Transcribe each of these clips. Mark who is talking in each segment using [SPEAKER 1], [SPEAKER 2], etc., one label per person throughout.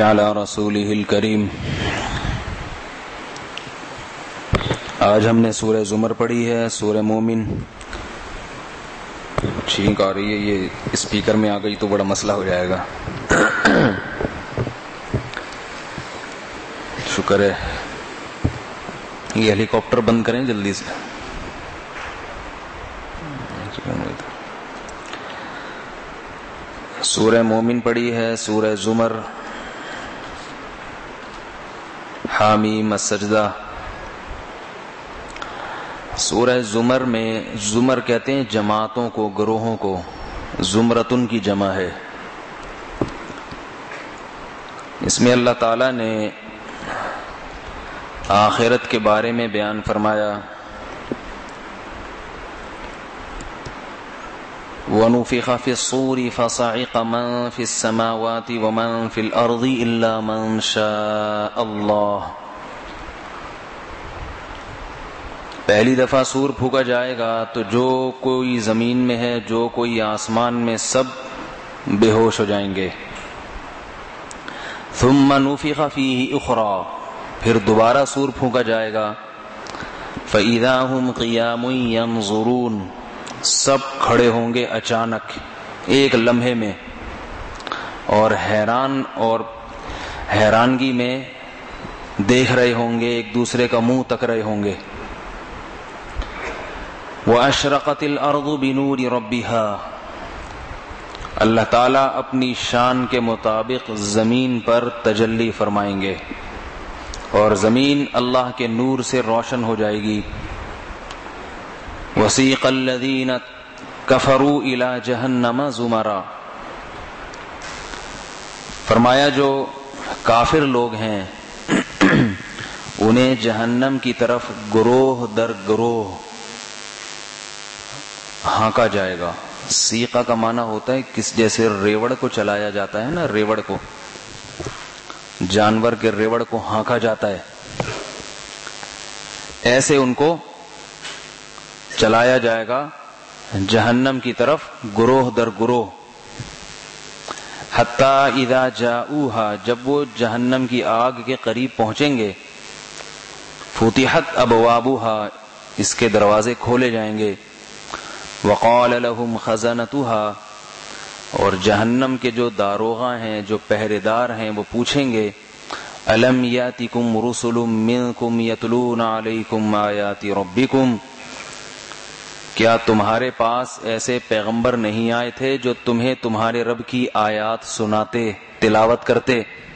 [SPEAKER 1] علی رسولہ الکریم۔ آج ہم نے سورہ زمر پڑھی ہے، سورہ مومن۔ چھینک آ رہی ہے، یہ اسپیکر میں آ گئی تو بڑا مسئلہ ہو جائے گا۔ شکر ہے، یہ ہیلی کاپٹر بند کریں جلدی سے۔ سورہ مومن پڑھی ہے، سورہ زمر، حامیم السجدہ۔ سورہ زمر میں، زمر کہتے ہیں جماعتوں کو، گروہوں کو، زمرتن کی جمع ہے۔ اس میں اللہ تعالی نے آخرت کے بارے میں بیان فرمایا، وَنُفِخَ فِي الصُّورِ فَصَعِقَ مَن فِي السَّمَاوَاتِ وَمَن فِي الْأَرْضِ إِلَّا مَن شَاءَ اللَّهُ۔ پہلی دفعہ سور پھونکا جائے گا تو جو کوئی زمین میں ہے، جو کوئی آسمان میں، سب بے ہوش ہو جائیں گے۔ ثُمَّ نُفِخَ فِيهِ أُخْرَى، پھر دوبارہ سور پھونکا جائے گا۔ فَإِذَا هُمْ قِيَامٌ يَنظُرُونَ، سب کھڑے ہوں گے اچانک ایک لمحے میں، اور حیران اور حیرانگی میں دیکھ رہے ہوں گے، ایک دوسرے کا منہ تک رہے ہوں گے۔ وَأَشْرَقَتِ الْأَرْضُ بِنُورِ رَبِّهَا، اللہ تعالیٰ اپنی شان کے مطابق زمین پر تجلی فرمائیں گے، اور زمین اللہ کے نور سے روشن ہو جائے گی۔ وَسِيقَ الَّذِينَ كَفَرُوا إِلَى جَهَنَّمَ زُمَرًا، فرمایا جو کافر لوگ ہیں انہیں جہنم کی طرف گروہ در گروہ ہانکا جائے گا۔ سیقہ کا معنی ہوتا ہے کس، جیسے ریوڑ کو چلایا جاتا ہے نا، ریوڑ کو، جانور کے ریوڑ کو ہانکا جاتا ہے، ایسے ان کو چلایا جائے گا جہنم کی طرف گروہ در گروہ۔ حتی اذا جاؤوها، جب وہ جہنم کی آگ کے قریب پہنچیں گے، فتحت ابوابها، اس کے دروازے کھولے جائیں گے۔ وقال لهم خزنتها، اور جہنم کے جو داروغہ ہیں، جو پہرے دار ہیں، وہ پوچھیں گے، الم یاتکم رسل منکم یتلون علیکم آیات ربکم، کیا تمہارے پاس ایسے پیغمبر نہیں آئے تھے جو تمہیں تمہارے رب کی آیات سناتے، تلاوت کرتے؟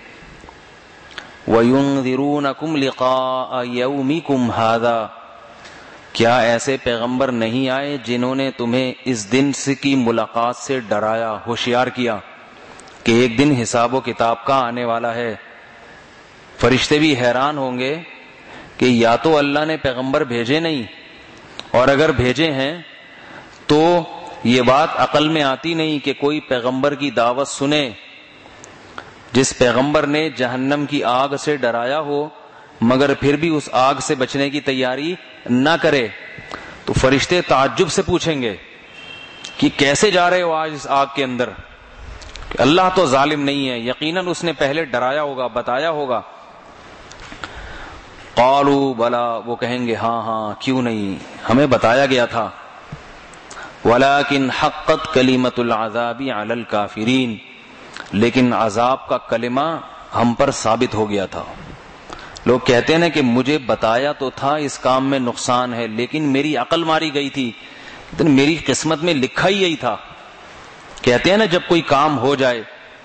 [SPEAKER 1] وَيُنذِرُونَكُمْ لِقَاءَ يَوْمِكُمْ هَذَا، کیا ایسے پیغمبر نہیں آئے جنہوں نے تمہیں اس دن کی ملاقات سے ڈرایا، ہوشیار کیا کہ ایک دن حساب و کتاب کا آنے والا ہے؟ فرشتے بھی حیران ہوں گے کہ یا تو اللہ نے پیغمبر بھیجے نہیں، اور اگر بھیجے ہیں تو یہ بات عقل میں آتی نہیں کہ کوئی پیغمبر کی دعوت سنے جس پیغمبر نے جہنم کی آگ سے ڈرایا ہو مگر پھر بھی اس آگ سے بچنے کی تیاری نہ کرے۔ تو فرشتے تعجب سے پوچھیں گے کہ کیسے جا رہے ہو آج اس آگ کے اندر؟ اللہ تو ظالم نہیں ہے، یقیناً اس نے پہلے ڈرایا ہوگا، بتایا ہوگا۔ قالوا بلا، وہ کہیں گے ہاں ہاں، کیوں نہیں، ہمیں بتایا گیا تھا۔ ولكن حقت کلمۃ العذاب علی الکافرین، لیکن عذاب کا کلمہ ہم پر ثابت ہو گیا تھا۔ لوگ کہتے ہیں نا کہ مجھے بتایا تو تھا اس کام میں نقصان ہے، لیکن میری عقل ماری گئی تھی، لیکن میری قسمت میں لکھا ہی یہی تھا۔ کہتے ہیں نا جب کوئی کام ہو جائے،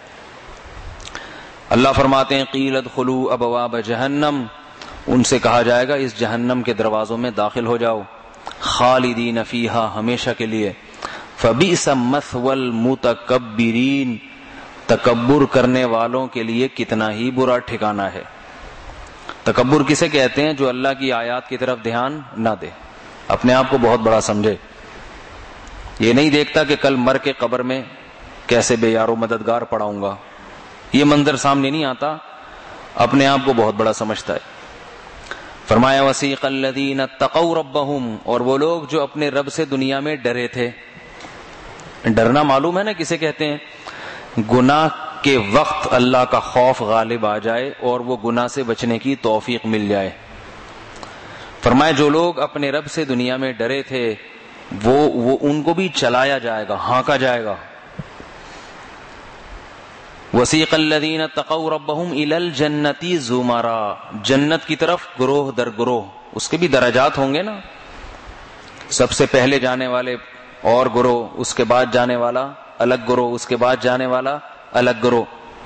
[SPEAKER 1] اللہ فرماتے ہیں قیل ادخلوا ابواب جہنم، ان سے کہا جائے گا اس جہنم کے دروازوں میں داخل ہو جاؤ، خالدین فیہا، ہمیشہ کے لیے۔ فبئس مثوى المتکبرین، تکبر کرنے والوں کے لیے کتنا ہی برا ٹھکانہ ہے۔ تکبر کسے کہتے ہیں؟ جو اللہ کی آیات کی طرف دھیان نہ دے، اپنے آپ کو بہت بڑا سمجھے، یہ نہیں دیکھتا کہ کل مر کے قبر میں کیسے بے یار و مددگار پڑاؤں گا، یہ منظر سامنے نہیں آتا، اپنے آپ کو بہت بڑا سمجھتا ہے۔ فرمایا وسیق الذین اتقوا ربهم، اور وہ لوگ جو اپنے رب سے دنیا میں ڈرے تھے۔ ڈرنا معلوم ہے نا کسے کہتے ہیں؟ گناہ کے وقت اللہ کا خوف غالب آ جائے اور وہ گناہ سے بچنے کی توفیق مل جائے. فرمایا جو لوگ اپنے رب سے دنیا میں ڈرے تھے وہ ان کو بھی چلایا جائے گا, ہانکا جائے گا. وسیق الذین اتقوا ربهم الی الجنۃ زمرا, جنت کی طرف گروہ در گروہ, اس کے بھی درجات ہوں گے نا, سب سے پہلے جانے والے اور گروہ, اس کے بعد جانے والا الگ گروہ, اس کے بعد جانے والا الگ گروہ.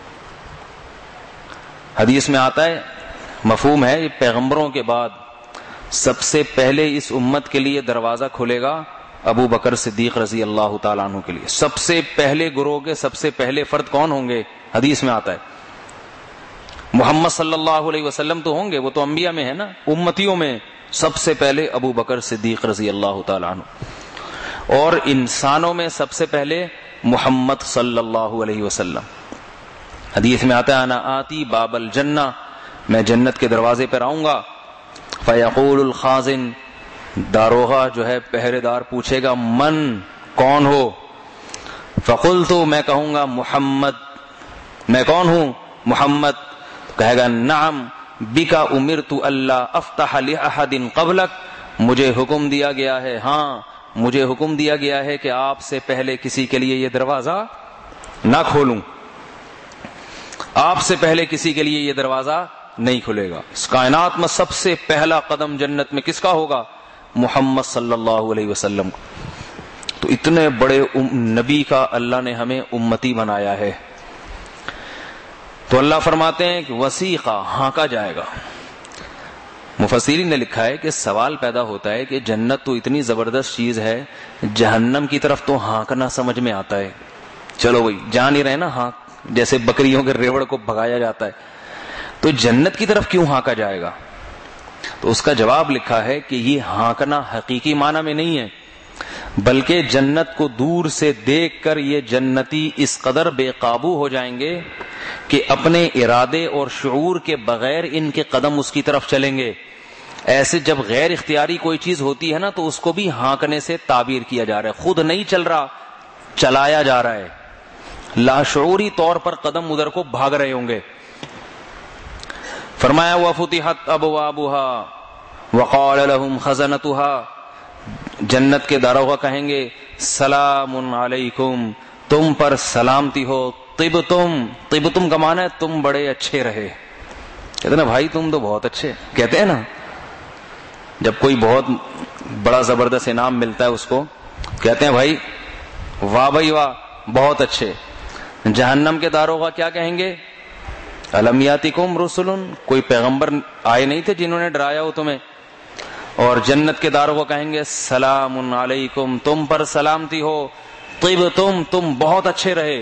[SPEAKER 1] حدیث میں آتا ہے, مفہوم ہے, پیغمبروں کے بعد سب سے پہلے اس امت کے لیے دروازہ کھلے گا ابو بکر صدیق رضی اللہ تعالیٰ عنہ کے لیے. سب سے پہلے گروہ کے سب سے پہلے فرد کون ہوں گے؟ حدیث میں آتا ہے محمد صلی اللہ علیہ وسلم تو ہوں گے, وہ تو انبیاء میں ہے نا, امتیوں میں سب سے پہلے ابو بکر صدیق رضی اللہ تعالیٰ عنہ, اور انسانوں میں سب سے پہلے محمد صلی اللہ علیہ وسلم. حدیث میں آتا ہے انا آتی باب الجنہ, میں جنت کے دروازے پر آؤں گا, فیقول الخازن, داروغہ جو ہے پہرے دار پوچھے گا من, کون ہو؟ فقلت, میں کہوں گا محمد, میں کون ہوں؟ محمد. کہے گا نعم بک امرت الا افتح لاحد قبلک, مجھے حکم دیا گیا ہے, ہاں مجھے حکم دیا گیا ہے کہ آپ سے پہلے کسی کے لیے یہ دروازہ نہ کھولوں, آپ سے پہلے کسی کے لیے یہ دروازہ نہیں کھلے گا. اس کائنات میں سب سے پہلا قدم جنت میں کس کا ہوگا؟ محمد صلی اللہ علیہ وسلم. تو اتنے بڑے نبی کا اللہ نے ہمیں امتی بنایا ہے. تو اللہ فرماتے ہیں کہ وسیقہ, ہانکا جائے گا. مفسرین نے لکھا ہے کہ سوال پیدا ہوتا ہے کہ جنت تو اتنی زبردست چیز ہے, جہنم کی طرف تو ہانکنا سمجھ میں آتا ہے, چلو بھائی جان ہی رہے نا ہانک, جیسے بکریوں کے ریوڑ کو بھگایا جاتا ہے, تو جنت کی طرف کیوں ہانکا جائے گا؟ تو اس کا جواب لکھا ہے کہ یہ ہانکنا حقیقی معنی میں نہیں ہے, بلکہ جنت کو دور سے دیکھ کر یہ جنتی اس قدر بے قابو ہو جائیں گے کہ اپنے ارادے اور شعور کے بغیر ان کے قدم اس کی طرف چلیں گے. ایسے جب غیر اختیاری کوئی چیز ہوتی ہے نا تو اس کو بھی ہانکنے سے تعبیر کیا جا رہا ہے, خود نہیں چل رہا, چلایا جا رہا ہے, لاشعوری طور پر قدم ادھر کو بھاگ رہے ہوں گے. فرمایا وفتحت ابوابها وقال لهم خزنتها, جنت کے داروغہ کہیں گے سلام علیکم, تم پر سلامتی ہو, طبتم, طبتم کا معنی ہے تم بڑے اچھے رہے. کہتے نا بھائی تم تو بہت اچھے, کہتے ہیں نا جب کوئی بہت بڑا زبردست انعام ملتا ہے اس کو کہتے ہیں بھائی واہ بھائی واہ, بہت اچھے. جہنم کے داروغہ کیا کہیں گے؟ الم یاتکم رسل, کوئی پیغمبر آئے نہیں تھے جنہوں نے ڈرایا ہو تمہیں؟ اور جنت کے داروغہ کہیں گے سلام علیکم, تم پر سلامتی ہو, طبتم, تم بہت اچھے رہے,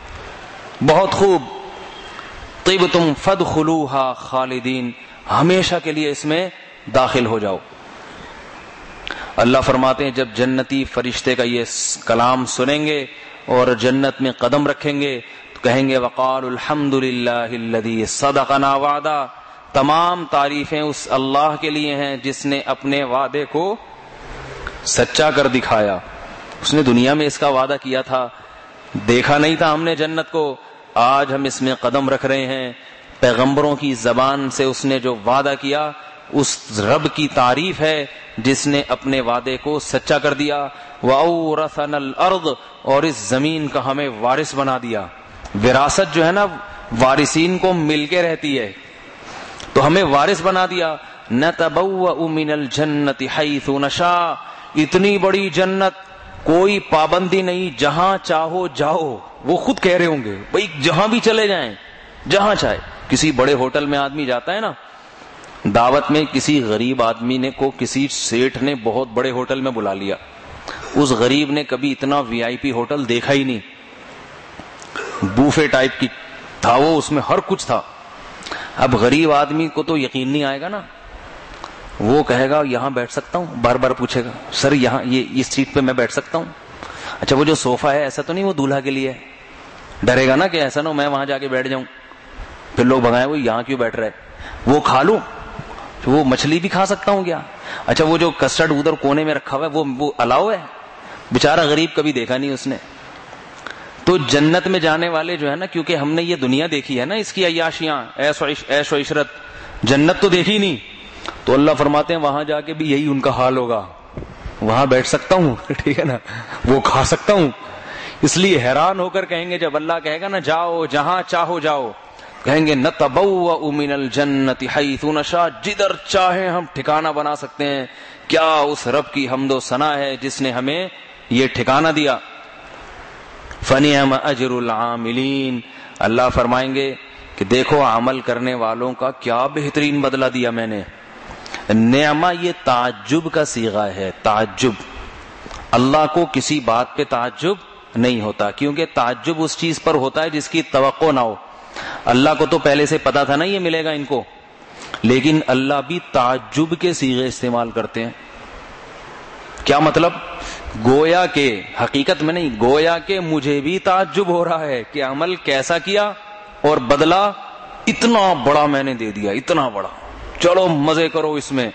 [SPEAKER 1] بہت خوب, طبتم فادخلوها خالدین, ہمیشہ کے لیے اس میں داخل ہو جاؤ. اللہ فرماتے ہیں جب جنتی فرشتے کا یہ کلام سنیں گے اور جنت میں قدم رکھیں گے تو کہیں گے وقالوا الحمد للہ الذی صدقنا وعدہ, تمام تعریفیں اس اللہ کے لیے ہیں جس نے اپنے وعدے کو سچا کر دکھایا. اس نے دنیا میں اس کا وعدہ کیا تھا, دیکھا نہیں تھا ہم نے جنت کو, آج ہم اس میں قدم رکھ رہے ہیں. پیغمبروں کی زبان سے اس نے جو وعدہ کیا اس رب کی تعریف ہے جس نے اپنے وعدے کو سچا کر دیا. وَأَوْرَثَنَا الْأَرْضَ, اور اس زمین کا ہمیں وارث بنا دیا. وراثت جو ہے نا وارثین کو مل کے رہتی ہے, تو ہمیں وارث بنا دیا. نَتَبَوَّأُ مِنَ الْجَنَّةِ حَيْثُ نَشَاءُ, اتنی بڑی جنت, کوئی پابندی نہیں, جہاں چاہو جاؤ. وہ خود کہہ رہے ہوں گے بھائی جہاں بھی چلے جائیں, جہاں چاہے. کسی بڑے ہوٹل میں آدمی جاتا ہے نا, دعوت میں کسی غریب آدمی نے کو کسی سیٹھ نے بہت بڑے ہوٹل میں بلا لیا, اس غریب نے کبھی اتنا وی آئی پی ہوٹل دیکھا ہی نہیں, بوفے ٹائپ کی تھا وہ, اس میں ہر کچھ تھا. اب غریب آدمی کو تو یقین نہیں آئے گا نا, وہ کہے گا یہاں بیٹھ سکتا ہوں, بار بار پوچھے گا سر یہاں یہ اس سیٹ پہ میں بیٹھ سکتا ہوں؟ اچھا وہ جو صوفہ ہے ایسا تو نہیں وہ دولہا کے لیے ہے؟ ڈرے گا نا کہ ایسا نہ میں وہاں جا کے بیٹھ جاؤں, پھر لوگ بھگائیں وہ یہاں کیوں بیٹھ رہے, وہ کھا لوں, وہ مچھلی بھی کھا سکتا ہوں کیا؟ اچھا وہ جو کسٹرڈ ادھر کونے میں رکھا ہوا ہے وہ الاؤ ہے؟ بیچارہ غریب کبھی دیکھا نہیں اس نے. تو جنت میں جانے والے جو ہے نا، کیونکہ ہم نے یہ دنیا دیکھی ہے نا، اس کی عیاشیاں، عیش و عشرت، جنت تو دیکھی نہیں، تو اللہ فرماتے ہیں وہاں جا کے بھی یہی ان کا حال ہوگا. وہاں بیٹھ سکتا ہوں ٹھیک ہے نا، وہ کھا سکتا ہوں. اس لیے حیران ہو کر کہیں گے جب اللہ کہے گا نا جاؤ جہاں چاہو جاؤ، کہیں گے نتبوأ من الجنۃ حیث نشاء، جدھر چاہے ہم ٹھکانہ بنا سکتے ہیں. کیا اس رب کی حمد و ثنا ہے جس نے ہمیں یہ ٹھکانہ دیا. فنعم اجر العاملین، اللہ فرمائیں گے کہ دیکھو عمل کرنے والوں کا کیا بہترین بدلہ دیا میں نے. نعمہ یہ تعجب کا صیغہ ہے، تعجب. اللہ کو کسی بات پہ تعجب نہیں ہوتا، کیونکہ تعجب اس چیز پر ہوتا ہے جس کی توقع نہ ہو. اللہ کو تو پہلے سے پتا تھا نا یہ ملے گا ان کو، لیکن اللہ بھی تعجب کے صیغے استعمال کرتے ہیں. کیا مطلب؟ گویا کہ حقیقت میں نہیں، گویا کہ مجھے بھی تعجب ہو رہا ہے کہ عمل کیسا کیا اور بدلہ اتنا بڑا میں نے دے دیا، اتنا بڑا، چلو مزے کرو اس میں.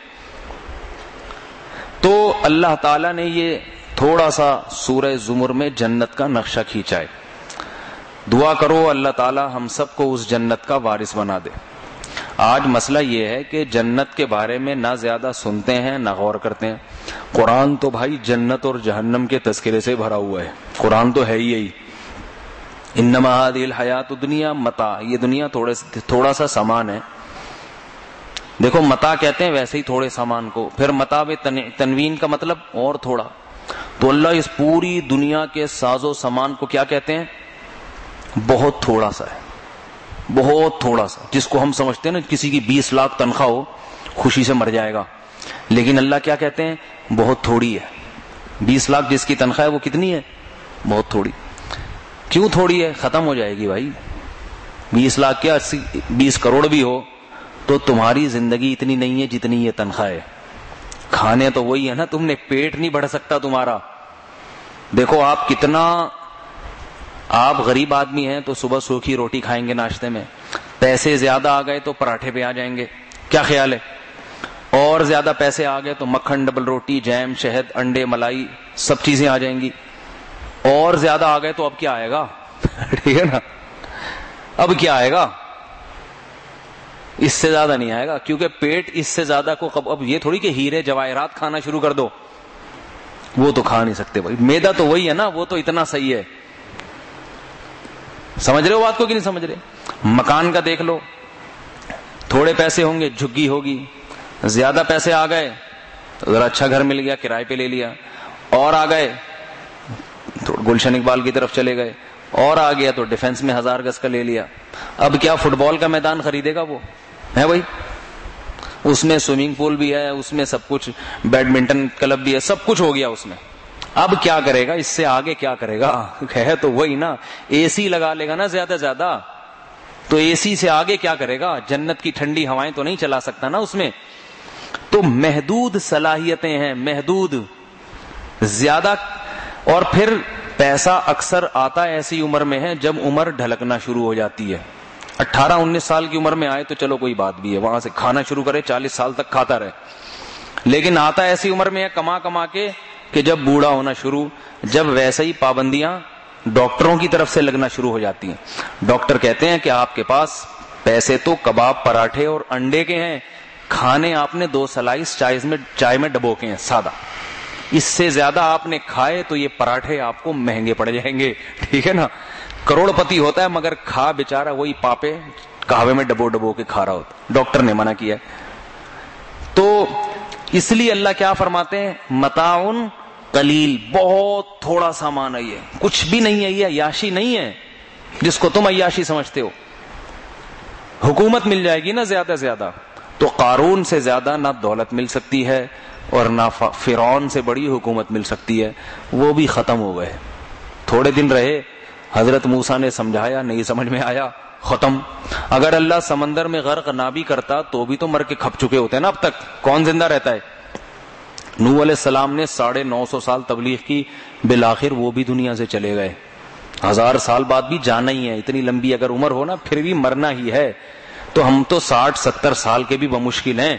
[SPEAKER 1] تو اللہ تعالیٰ نے یہ تھوڑا سا سورہ زمر میں جنت کا نقشہ کھینچا ہے. دعا کرو اللہ تعالیٰ ہم سب کو اس جنت کا وارث بنا دے. آج مسئلہ یہ ہے کہ جنت کے بارے میں نہ زیادہ سنتے ہیں نہ غور کرتے ہیں. قرآن تو بھائی جنت اور جہنم کے تذکرے سے بھرا ہوا ہے، قرآن تو ہے ہی یہی. انما هذه الحیات الدنیا متاع، یہ دنیا تھوڑا سا سامان ہے. دیکھو متاع کہتے ہیں ویسے ہی تھوڑے سامان کو، پھر متاع تنوین کا مطلب اور تھوڑا. تو اللہ اس پوری دنیا کے ساز و سامان کو کیا کہتے ہیں؟ بہت تھوڑا سا ہے، بہت تھوڑا سا. جس کو ہم سمجھتے ہیں نا کسی کی 20 لاکھ تنخواہ ہو خوشی سے مر جائے گا، لیکن اللہ کیا کہتے ہیں؟ بہت تھوڑی ہے. 20 لاکھ جس کی تنخواہ ہے وہ کتنی ہے؟ بہت تھوڑی. کیوں تھوڑی ہے؟ ختم ہو جائے گی بھائی. 20 لاکھ کیا 20 کروڑ بھی ہو تو تمہاری زندگی اتنی نہیں ہے جتنی یہ تنخواہ ہے. کھانے تو وہی ہے نا، تم نے پیٹ نہیں بڑھ سکتا تمہارا. دیکھو آپ کتنا، آپ غریب آدمی ہیں تو صبح سوکھی روٹی کھائیں گے ناشتے میں، پیسے زیادہ آ گئے تو پراٹھے پہ آ جائیں گے. کیا خیال ہے؟ اور زیادہ پیسے آ گئے تو مکھن، ڈبل روٹی، جیم، شہد، انڈے، ملائی، سب چیزیں آ جائیں گی. اور زیادہ آ گئے تو اب کیا آئے گا؟ ٹھیک ہے نا، اب کیا آئے گا؟ اس سے زیادہ نہیں آئے گا، کیونکہ پیٹ اس سے زیادہ کو اب یہ تھوڑی کہ ہیرے جواہرات کھانا شروع کر دو، وہ تو کھا نہیں سکتے بھائی. میدا تو وہی ہے نا، وہ تو اتنا صحیح ہے. سمجھ رہے ہو بات کو کہ نہیں سمجھ رہے؟ مکان کا دیکھ لو، تھوڑے پیسے ہوں گے جھگی ہوگی، زیادہ پیسے آ گئے تو ذرا اچھا گھر مل گیا کرائے پہ لے لیا، اور آ گئے گلشن اقبال کی طرف چلے گئے، اور آ گیا تو ڈیفنس میں 1000 گز کا لے لیا. اب کیا فٹ بال کا میدان خریدے گا وہ ہے بھائی؟ اس میں سوئمنگ پول بھی ہے، اس میں سب کچھ، بیڈمنٹن کلب بھی ہے، سب کچھ ہو گیا اس میں. اب کیا کرے گا؟ اس سے آگے کیا کرے گا؟ ہے تو وہی نا، اے سی لگا لے گا نا زیادہ، تو اے سی سے آگے کیا کرے گا؟ جنت کی ٹھنڈی ہوائیں تو نہیں چلا سکتا نا اس میں. تو محدود صلاحیتیں ہیں، محدود زیادہ. اور پھر پیسہ اکثر آتا ایسی عمر میں ہے جب عمر ڈھلکنا شروع ہو جاتی ہے. 18-19 سال کی عمر میں آئے تو چلو کوئی بات بھی ہے، وہاں سے کھانا شروع کرے 40 سال تک کھاتا رہے. لیکن آتا ایسی عمر میں ہے کما کے کہ جب بوڑھا ہونا شروع، جب ویسے ہی پابندیاں ڈاکٹروں کی طرف سے لگنا شروع ہو جاتی ہیں. ڈاکٹر کہتے ہیں کہ آپ کے پاس پیسے تو کباب، پراٹھے اور انڈے کے ہیں، کھانے آپ نے 2 سلائس چائے میں ڈبو کے ہیں سادہ. اس سے زیادہ آپ نے کھائے تو یہ پراٹھے آپ کو مہنگے پڑ جائیں گے. ٹھیک ہے نا، کروڑ پتی ہوتا ہے مگر کھا بیچارہ وہی پاپے کہوے میں ڈبو کے کھا رہا ہوتا. ڈاکٹر نے منع کیا. تو اس لیے اللہ کیا فرماتے ہیں؟ متاعن قلیل، بہت تھوڑا سامان ہے، یہ کچھ بھی نہیں ہے، یہ عیاشی نہیں ہے جس کو تم عیاشی سمجھتے ہو. حکومت مل جائے گی نا زیادہ، تو قارون سے زیادہ نہ دولت مل سکتی ہے اور نہ فرعون سے بڑی حکومت مل سکتی ہے. وہ بھی ختم ہو گئے، تھوڑے دن رہے، حضرت موسیٰ نے سمجھایا، نہیں سمجھ میں آیا، ختم. اگر اللہ سمندر میں غرق نہ بھی کرتا تو بھی تو مر کے کھپ چکے ہوتے ہیں نا. اب تک کون زندہ رہتا ہے؟ نوح علیہ السلام نے 950 سال تبلیغ کی، بالآخر وہ بھی دنیا سے چلے گئے. 1000 سال بعد بھی جانا ہی ہے. اتنی لمبی اگر عمر ہو نا پھر بھی مرنا ہی ہے. تو ہم تو 60-70 سال کے بھی بمشکل ہیں.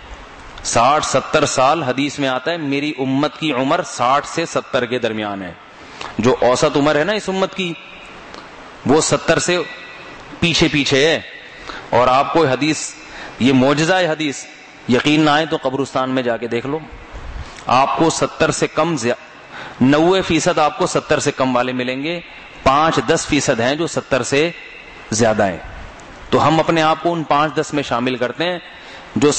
[SPEAKER 1] 60-70 سال حدیث میں آتا ہے میری امت کی عمر 60 سے 70 کے درمیان ہے. جو اوسط عمر ہے نا اس امت کی وہ 70 سے پیچھے پیچھے ہے. اور آپ کو حدیث، یہ معجزہ ہے حدیث، یقین نہ آئے تو قبرستان میں جا کے دیکھ لو، آپ کو 70 سے کم 90% آپ کو 70 سے کم والے ملیں گے، 5-10% ہیں جو 70 سے زیادہ ہیں. تو ہم اپنے آپ کو ان 5-10 میں شامل کرتے ہیں. جو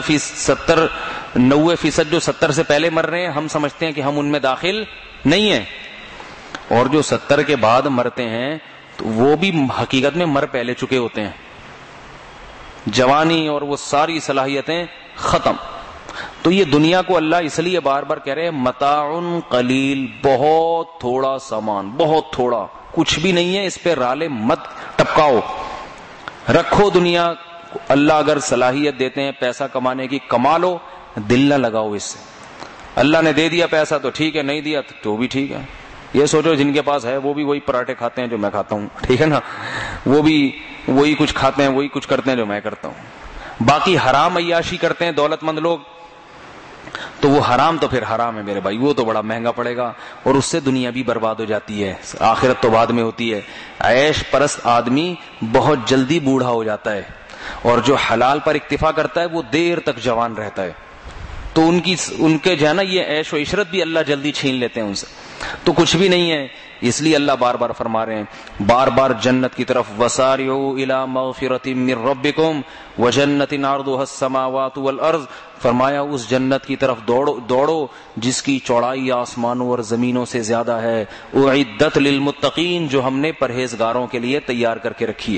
[SPEAKER 1] 90% جو 70 سے پہلے مر رہے ہیں، ہم سمجھتے ہیں کہ ہم ان میں داخل نہیں ہیں. اور جو 70 کے بعد مرتے ہیں تو وہ بھی حقیقت میں مر پہلے چکے ہوتے ہیں، جوانی اور وہ ساری صلاحیتیں ختم. تو یہ دنیا کو اللہ اس لیے بار بار کہہ رہے ہیں متاع قلیل، بہت تھوڑا سامان، بہت تھوڑا، کچھ بھی نہیں ہے، اس پہ رالے مت ٹپکاؤ، رکھو. دنیا اللہ اگر صلاحیت دیتے ہیں پیسہ کمانے کی، کما لو، دل نہ لگاؤ اس سے. اللہ نے دے دیا پیسہ تو ٹھیک ہے، نہیں دیا تو بھی ٹھیک ہے. یہ سوچو جن کے پاس ہے وہ بھی وہی پراٹھے کھاتے ہیں جو میں کھاتا ہوں، ٹھیک ہے نا، وہ بھی وہی کچھ کھاتے ہیں، وہی کچھ کرتے ہیں جو میں کرتا ہوں. باقی حرام عیاشی کرتے ہیں دولت مند لوگ، تو وہ حرام تو پھر حرام ہے میرے بھائی، وہ تو بڑا مہنگا پڑے گا، اور اس سے دنیا بھی برباد ہو جاتی ہے، آخرت تو بعد میں ہوتی ہے. عیش پرست آدمی بہت جلدی بوڑھا ہو جاتا ہے، اور جو حلال پر اکتفا کرتا ہے وہ دیر تک جوان رہتا ہے. تو ان کے جو ہے نا یہ عیش و عشرت بھی اللہ جلدی چھین لیتے ہیں ان سے، تو کچھ بھی نہیں ہے. اس لیے اللہ بار بار فرما رہے ہیں، بار بار جنت کی طرف، وسارعوا الی مغفرۃ من ربکم وجنۃ عرضها السماوات والارض، فرمایا اس جنت کی طرف دوڑو جس کی چوڑائی آسمانوں اور زمینوں سے زیادہ ہے، اعدت للمتقین، جو ہم نے پرہیزگاروں کے لیے تیار کر کے رکھی ہے.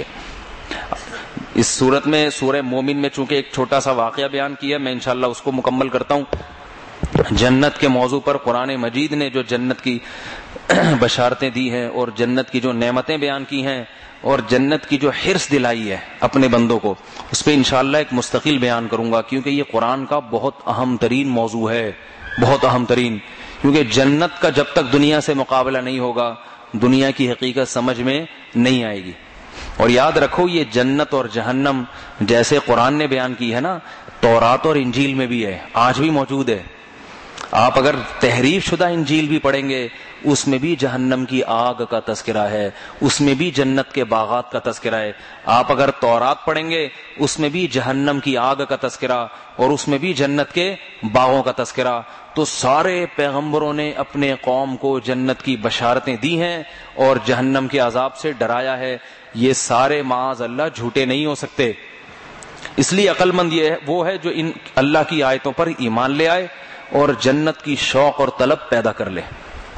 [SPEAKER 1] اس صورت میں سورہ مومن میں چونکہ ایک چھوٹا سا واقعہ بیان کیا، میں انشاءاللہ اس کو مکمل کرتا ہوں. جنت کے موضوع پر قرآن مجید نے جو جنت کی بشارتیں دی ہیں اور جنت کی جو نعمتیں بیان کی ہیں اور جنت کی جو حرص دلائی ہے اپنے بندوں کو، اس پہ انشاءاللہ ایک مستقل بیان کروں گا، کیونکہ یہ قرآن کا بہت اہم ترین موضوع ہے، بہت اہم ترین. کیونکہ جنت کا جب تک دنیا سے مقابلہ نہیں ہوگا، دنیا کی حقیقت سمجھ میں نہیں آئے گی. اور یاد رکھو یہ جنت اور جہنم جیسے قرآن نے بیان کی ہے نا، تورات اور انجیل میں بھی ہے، آج بھی موجود ہے. آپ اگر تحریف شدہ انجیل بھی پڑھیں گے، اس میں بھی جہنم کی آگ کا تذکرہ ہے، اس میں بھی جنت کے باغات کا تذکرہ ہے. آپ اگر تورات پڑھیں گے، اس میں بھی جہنم کی آگ کا تذکرہ اور اس میں بھی جنت کے باغوں کا تذکرہ. تو سارے پیغمبروں نے اپنے قوم کو جنت کی بشارتیں دی ہیں اور جہنم کے عذاب سے ڈرایا ہے. یہ سارے معاذ اللہ جھوٹے نہیں ہو سکتے. اس لیے عقل مند یہ ہے وہ ہے جو ان اللہ کی آیتوں پر ایمان لے آئے اور جنت کی شوق اور طلب پیدا کر لے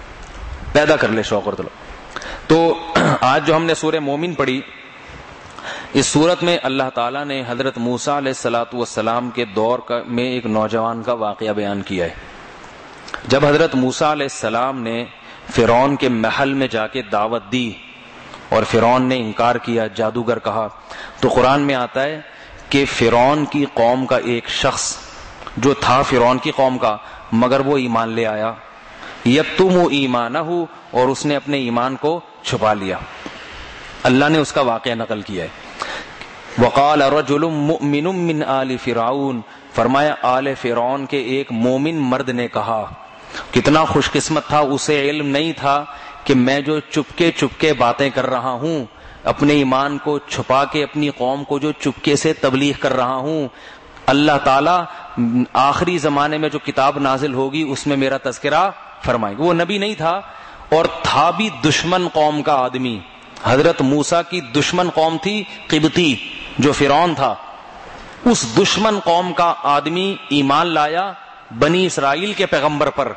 [SPEAKER 1] شوق اور طلب. تو آج جو ہم نے سورہ مومن پڑھی، اس سورت میں اللہ تعالیٰ نے حضرت موسیٰ علیہ الصلوۃ والسلام کے دور میں ایک نوجوان کا واقعہ بیان کیا ہے. جب حضرت موسیٰ علیہ السلام نے فرعون کے محل میں جا کے دعوت دی اور فرعون نے انکار کیا، جادوگر کہا، تو قرآن میں آتا ہے کہ فرعون کی قوم کا ایک شخص جو تھا فرعون کی قوم کا، مگر وہ ایمان لے آیا، یکتم ایمانہ، اور اس نے اپنے ایمان کو چھپا لیا. اللہ نے اس کا واقعہ نقل کیا ہے. وقال رجل مؤمن من آل فرعون، فرمایا آل فرعون کے ایک مومن مرد نے کہا. کتنا خوش قسمت تھا، اسے علم نہیں تھا کہ میں جو چپکے باتیں کر رہا ہوں، اپنے ایمان کو چھپا کے اپنی قوم کو جو چپکے سے تبلیغ کر رہا ہوں، اللہ تعالیٰ آخری زمانے میں جو کتاب نازل ہوگی اس میں میرا تذکرہ فرمائے گا. وہ نبی نہیں تھا اور تھا بھی دشمن قوم کا آدمی. حضرت موسیٰ کی دشمن قوم تھی قبطی، جو فرعون تھا. اس دشمن قوم کا آدمی ایمان لایا بنی اسرائیل کے پیغمبر پر.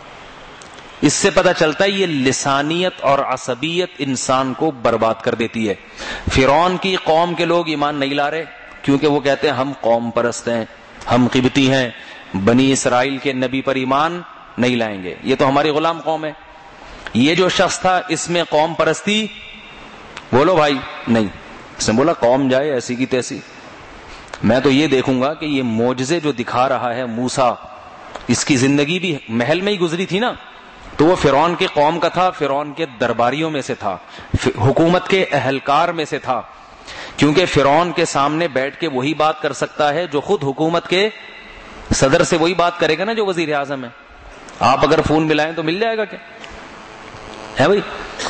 [SPEAKER 1] اس سے پتہ چلتا ہے یہ لسانیت اور عصبیت انسان کو برباد کر دیتی ہے. فرعون کی قوم کے لوگ ایمان نہیں لا رہے کیونکہ وہ کہتے ہیں ہم قوم پرست ہیں، ہم قبطی ہیں، بنی اسرائیل کے نبی پر ایمان نہیں لائیں گے، یہ تو ہماری غلام قوم ہے. یہ جو شخص تھا اس میں قوم پرستی، بولو بھائی، نہیں. اس نے بولا قوم جائے ایسی کی تیسی، میں تو یہ دیکھوں گا کہ یہ معجزے جو دکھا رہا ہے موسیٰ، اس کی زندگی بھی محل میں ہی گزری تھی نا. تو وہ فرعون کے قوم کا تھا، فرعون کے درباریوں میں سے تھا، حکومت کے اہلکار میں سے تھا. کیونکہ فرعون کے سامنے بیٹھ کے وہی بات کر سکتا ہے جو خود حکومت کے صدر سے وہی بات کرے گا نا جو وزیر اعظم ہے. آپ اگر فون ملائیں تو مل جائے گا کیا ہے بھائی؟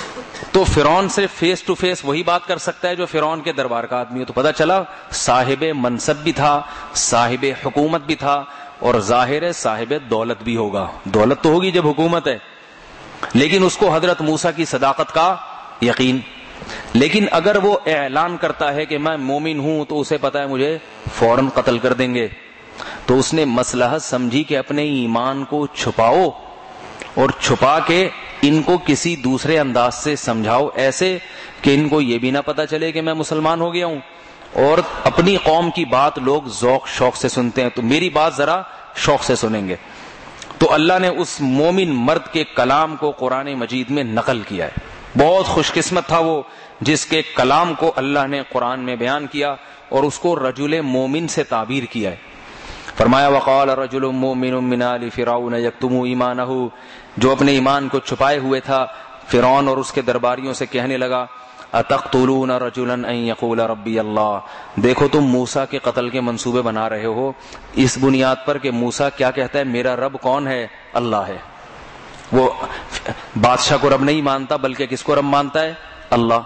[SPEAKER 1] تو فرعون سے فیس ٹو فیس وہی بات کر سکتا ہے جو فرعون کے دربار کا آدمی ہو. تو پتہ چلا صاحب منصب بھی تھا, صاحب حکومت بھی تھا, اور ظاہر ہے صاحب دولت بھی ہوگا. دولت تو ہوگی جب حکومت ہے, لیکن اس کو حضرت موسیٰ کی صداقت کا یقین. لیکن اگر وہ اعلان کرتا ہے کہ میں مومن ہوں تو اسے پتا ہے مجھے فوراً قتل کر دیں گے, تو اس نے مصلحت سمجھی کہ اپنے ایمان کو چھپاؤ اور چھپا کے ان کو کسی دوسرے انداز سے سمجھاؤ, ایسے کہ ان کو یہ بھی نہ پتا چلے کہ میں مسلمان ہو گیا ہوں. اور اپنی قوم کی بات لوگ ذوق شوق سے سنتے ہیں, تو میری بات ذرا شوق سے سنیں گے. تو اللہ نے اس مومن مرد کے کلام کو قرآن مجید میں نقل کیا ہے. بہت خوش قسمت تھا وہ جس کے کلام کو اللہ نے قرآن میں بیان کیا اور اس کو رجل مومن سے تعبیر کیا ہے. فرمایا وقال رجل مومن من آل فرعون یکتم ایمانہ, جو اپنے ایمان کو چھپائے ہوئے تھا فرعون اور اس کے درباریوں سے کہنے لگا اتقتلون رجلا ان یقول ربی اللہ, دیکھو تم موسیٰ کے قتل کے منصوبے بنا رہے ہو اس بنیاد پر کہ موسیٰ کیا کہتا ہے میرا رب کون ہے, اللہ ہے. وہ بادشاہ کو رب نہیں مانتا بلکہ کس کو رب مانتا ہے, اللہ.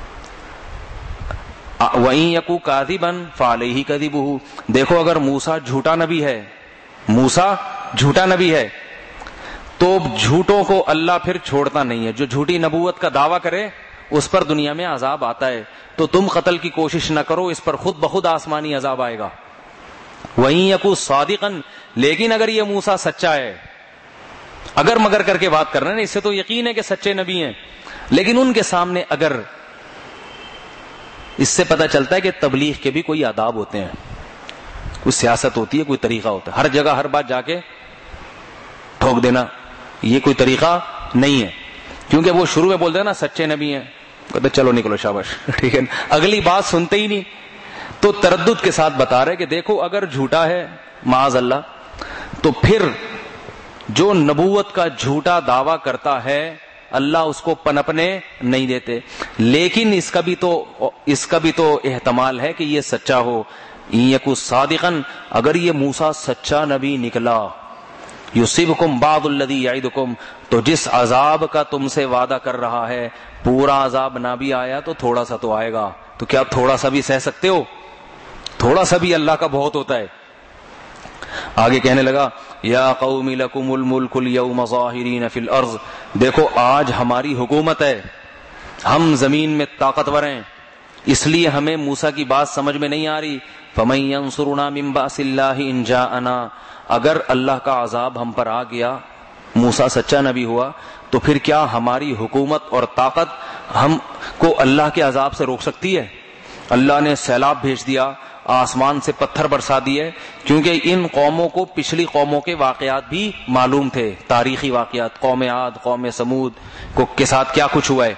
[SPEAKER 1] وَإِن يَكُ كَاذِبًا فَعَلَيْهِ كَذِبُهُ, دیکھو اگر موسیٰ جھوٹا نبی ہے, موسیٰ جھوٹا نبی ہے تو جھوٹوں کو اللہ پھر چھوڑتا نہیں ہے. جو جھوٹی نبوت کا دعویٰ کرے اس پر دنیا میں عذاب آتا ہے, تو تم قتل کی کوشش نہ کرو, اس پر خود بخود آسمانی عذاب آئے گا. وَإِن يَكُ صَادِقًا, لیکن اگر یہ موسیٰ سچا ہے, اگر مگر کر کے بات کر رہے ہیں, اس سے تو یقین ہے کہ سچے نبی ہیں, لیکن ان کے سامنے اگر, اس سے پتہ چلتا ہے کہ تبلیغ کے بھی کوئی آداب ہوتے ہیں, کوئی سیاست ہوتی ہے, کوئی طریقہ ہوتا ہے. ہر جگہ ہر بات جا کے ٹھوک دینا یہ کوئی طریقہ نہیں ہے, کیونکہ وہ شروع میں بولتے ہیں نا سچے نبی ہیں, کہتے چلو نکلو شاباش, ٹھیک ہے, اگلی بات سنتے ہی نہیں. تو تردد کے ساتھ بتا رہے کہ دیکھو اگر جھوٹا ہے معاذ اللہ, تو پھر جو نبوت کا جھوٹا دعویٰ کرتا ہے اللہ اس کو پنپنے نہیں دیتے. لیکن اس کا بھی تو احتمال ہے کہ یہ سچا ہو. یکو صادقاً, اگر یہ موسیٰ سچا نبی نکلا, یصیبکم بعض الذی یعدکم, تو جس عذاب کا تم سے وعدہ کر رہا ہے پورا عذاب نہ بھی آیا تو تھوڑا سا تو آئے گا. تو کیا تھوڑا سا بھی سہ سکتے ہو؟ تھوڑا سا بھی اللہ کا بہت ہوتا ہے. آگے کہنے لگا یا قوم لکم الملک اليوم ظاہرین فی الارض, دیکھو آج ہماری حکومت ہے, ہم زمین میں طاقتور ہیں, اس لیے ہمیں موسیٰ کی بات سمجھ میں نہیں آ رہی. فمن ینصرنا من باس اللہ ان جاءنا, اگر اللہ کا عذاب ہم پر آ گیا, موسیٰ سچا نبی ہوا, تو پھر کیا ہماری حکومت اور طاقت ہم کو اللہ کے عذاب سے روک سکتی ہے؟ اللہ نے سیلاب بھیج دیا, آسمان سے پتھر برسا دیے, کیونکہ ان قوموں کو پچھلی قوموں کے واقعات بھی معلوم تھے, تاریخی واقعات, قوم عاد, قوم سمود کو کے ساتھ کیا کچھ ہوا ہے.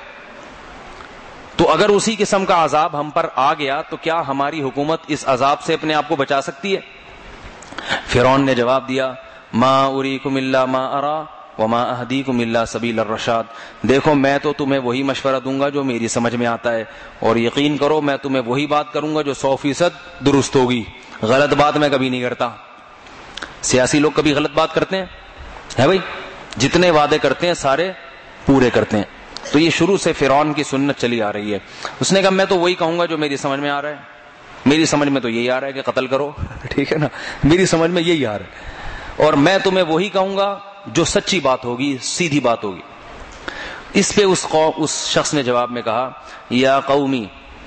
[SPEAKER 1] تو اگر اسی قسم کا عذاب ہم پر آ گیا تو کیا ہماری حکومت اس عذاب سے اپنے آپ کو بچا سکتی ہے؟ فرعون نے جواب دیا ما اریکم الا ما ارا وما اہدیکم الا سبیل الرشاد, دیکھو میں تو تمہیں وہی مشورہ دوں گا جو میری سمجھ میں آتا ہے, اور یقین کرو میں تمہیں وہی بات کروں گا جو 100% درست ہوگی. غلط بات میں کبھی نہیں کرتا. سیاسی لوگ کبھی غلط بات کرتے ہیں ہے بھائی, جتنے وعدے کرتے ہیں سارے پورے کرتے ہیں. تو یہ شروع سے فرعون کی سنت چلی آ رہی ہے. اس نے کہا میں تو وہی کہوں گا جو میری سمجھ میں آ رہا ہے, میری سمجھ میں تو یہی آ رہا ہے کہ قتل کرو, ٹھیک ہے نا, میری سمجھ میں یہی آ رہا ہے, اور میں تمہیں وہی کہوں گا جو سچی بات ہوگی, سیدھی بات ہوگی. اس پہ اس شخص نے جواب میں کہا یا قومی,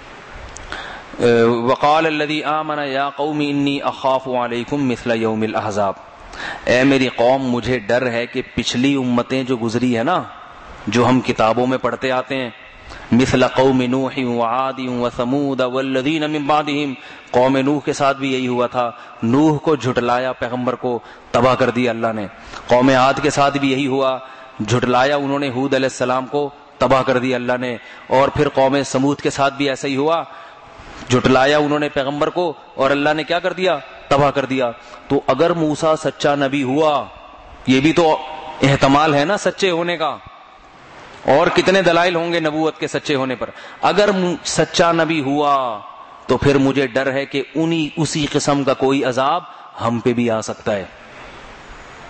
[SPEAKER 1] وقال الذی آمن یا قومی انی اخاف علیکم مثل یوم الاحزاب, اے میری قوم مجھے ڈر ہے کہ پچھلی امتیں جو گزری ہے نا, جو ہم کتابوں میں پڑھتے آتے ہیں, مثل قوم نوح وعاد وثمود والذین من بعدہم, قوم نوح کے ساتھ بھی یہی ہوا تھا, نوح کو جھٹلایا, پیغمبر کو تباہ کر دیا اللہ نے. قوم عاد کے ساتھ بھی یہی ہوا, جھٹلایا انہوں نے ہود علیہ السلام کو, تباہ کر دیا اللہ نے. اور پھر قوم سمود کے ساتھ بھی ایسا ہی ہوا, جھٹلایا انہوں نے پیغمبر کو اور اللہ نے کیا کر دیا, تباہ کر دیا. تو اگر موسیٰ سچا نبی ہوا, یہ بھی تو احتمال ہے نا سچے ہونے کا, اور کتنے دلائل ہوں گے نبوت کے سچے ہونے پر. اگر سچا نبی ہوا تو پھر مجھے ڈر ہے کہ اسی قسم کا کوئی عذاب ہم پہ بھی آ سکتا ہے.